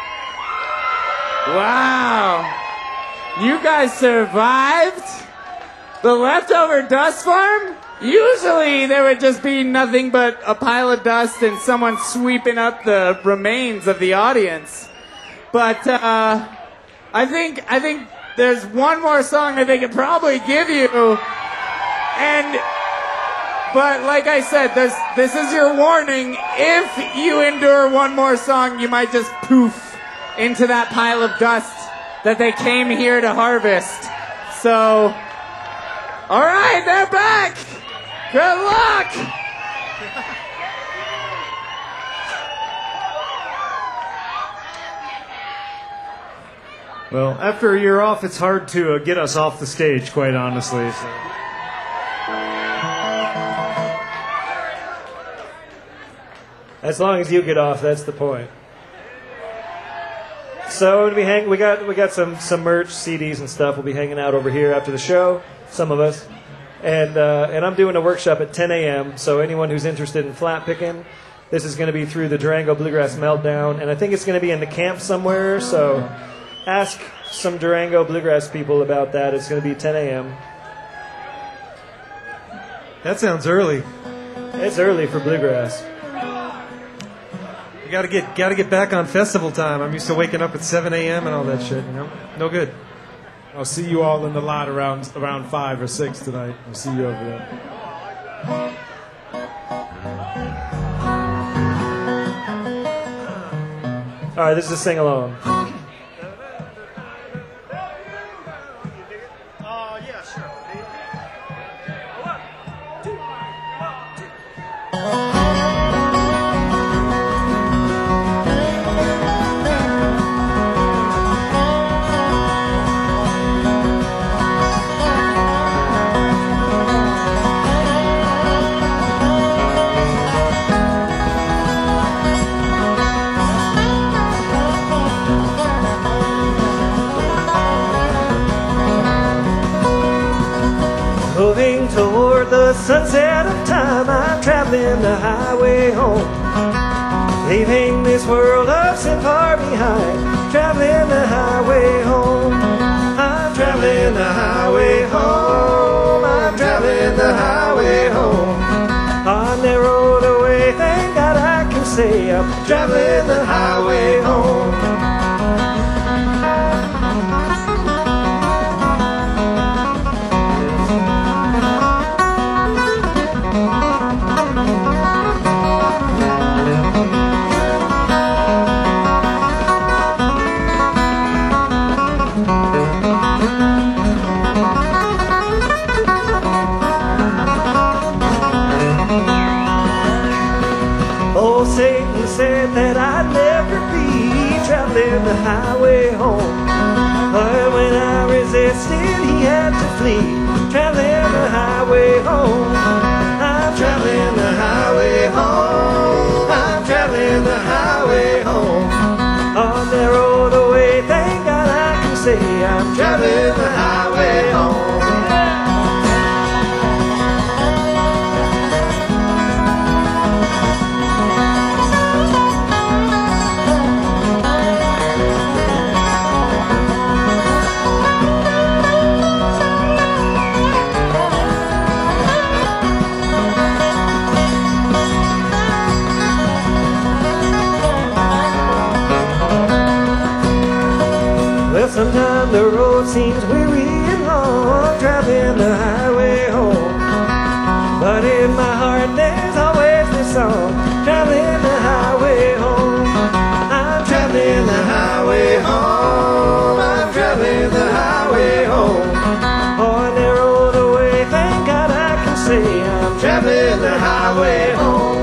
Wow. You guys survived the Leftover Dust Farm? Usually there would just be nothing but a pile of dust and someone sweeping up the remains of the audience. But I think there's one more song that they could probably give you. But like I said, this is your warning. If you endure one more song, you might just poof into that pile of dust that they came here to harvest. So, all right, they're back. Good luck. Well, after a year off, it's hard to get us off the stage, quite honestly. So. As long as you get off, that's the point. So we got some merch, CDs and stuff. We'll be hanging out over here after the show, some of us. And I'm doing a workshop at 10 a.m., so anyone who's interested in flat picking, this is going to be through the Durango Bluegrass Meltdown, and I think it's going to be in the camp somewhere, so ask some Durango Bluegrass people about that. It's going to be 10 a.m. That sounds early. It's early for Bluegrass. You gotta get back on festival time. I'm used to waking up at 7 a.m. and all that shit, you know? No good. I'll see you all in the lot around 5 or 6 tonight. I'll see you over there. All right, this is a sing-along. Yeah, sure. Moving toward the sunset of time, I'm traveling the highway home. Leaving this world of sin far behind, traveling the highway home. I'm traveling the highway home. I'm traveling the highway home. On the road away, thank God I can say I'm traveling the highway home. traveling the highway home. But when I resisted, he had to flee. Traveling the highway home. I'm traveling the highway home. I'm traveling the highway home. On the road away, thank God I can say I'm traveling the highway home. Well, sometimes the road seems weary and long, traveling the highway home. But in my heart there's always this song, traveling the highway home. I'm traveling the highway home. I'm traveling the highway home. On the road away, thank God I can say I'm traveling the highway home.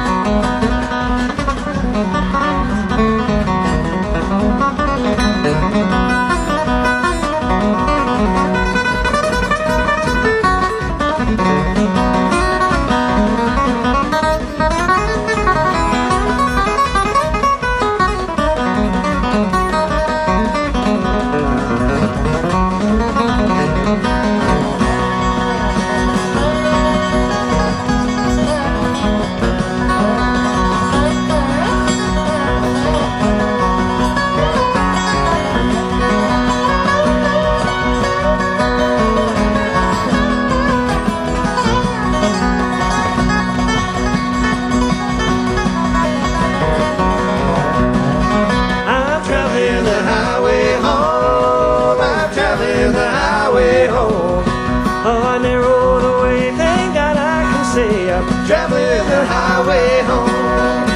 On the road away, thank God I can say I'm traveling the highway home.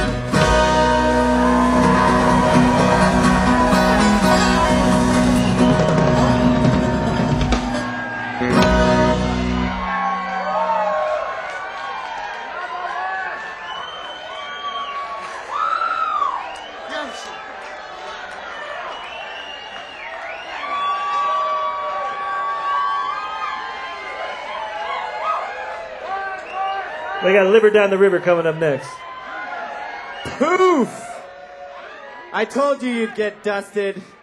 We got Liver Down the River coming up next. Poof! I told you you'd get dusted.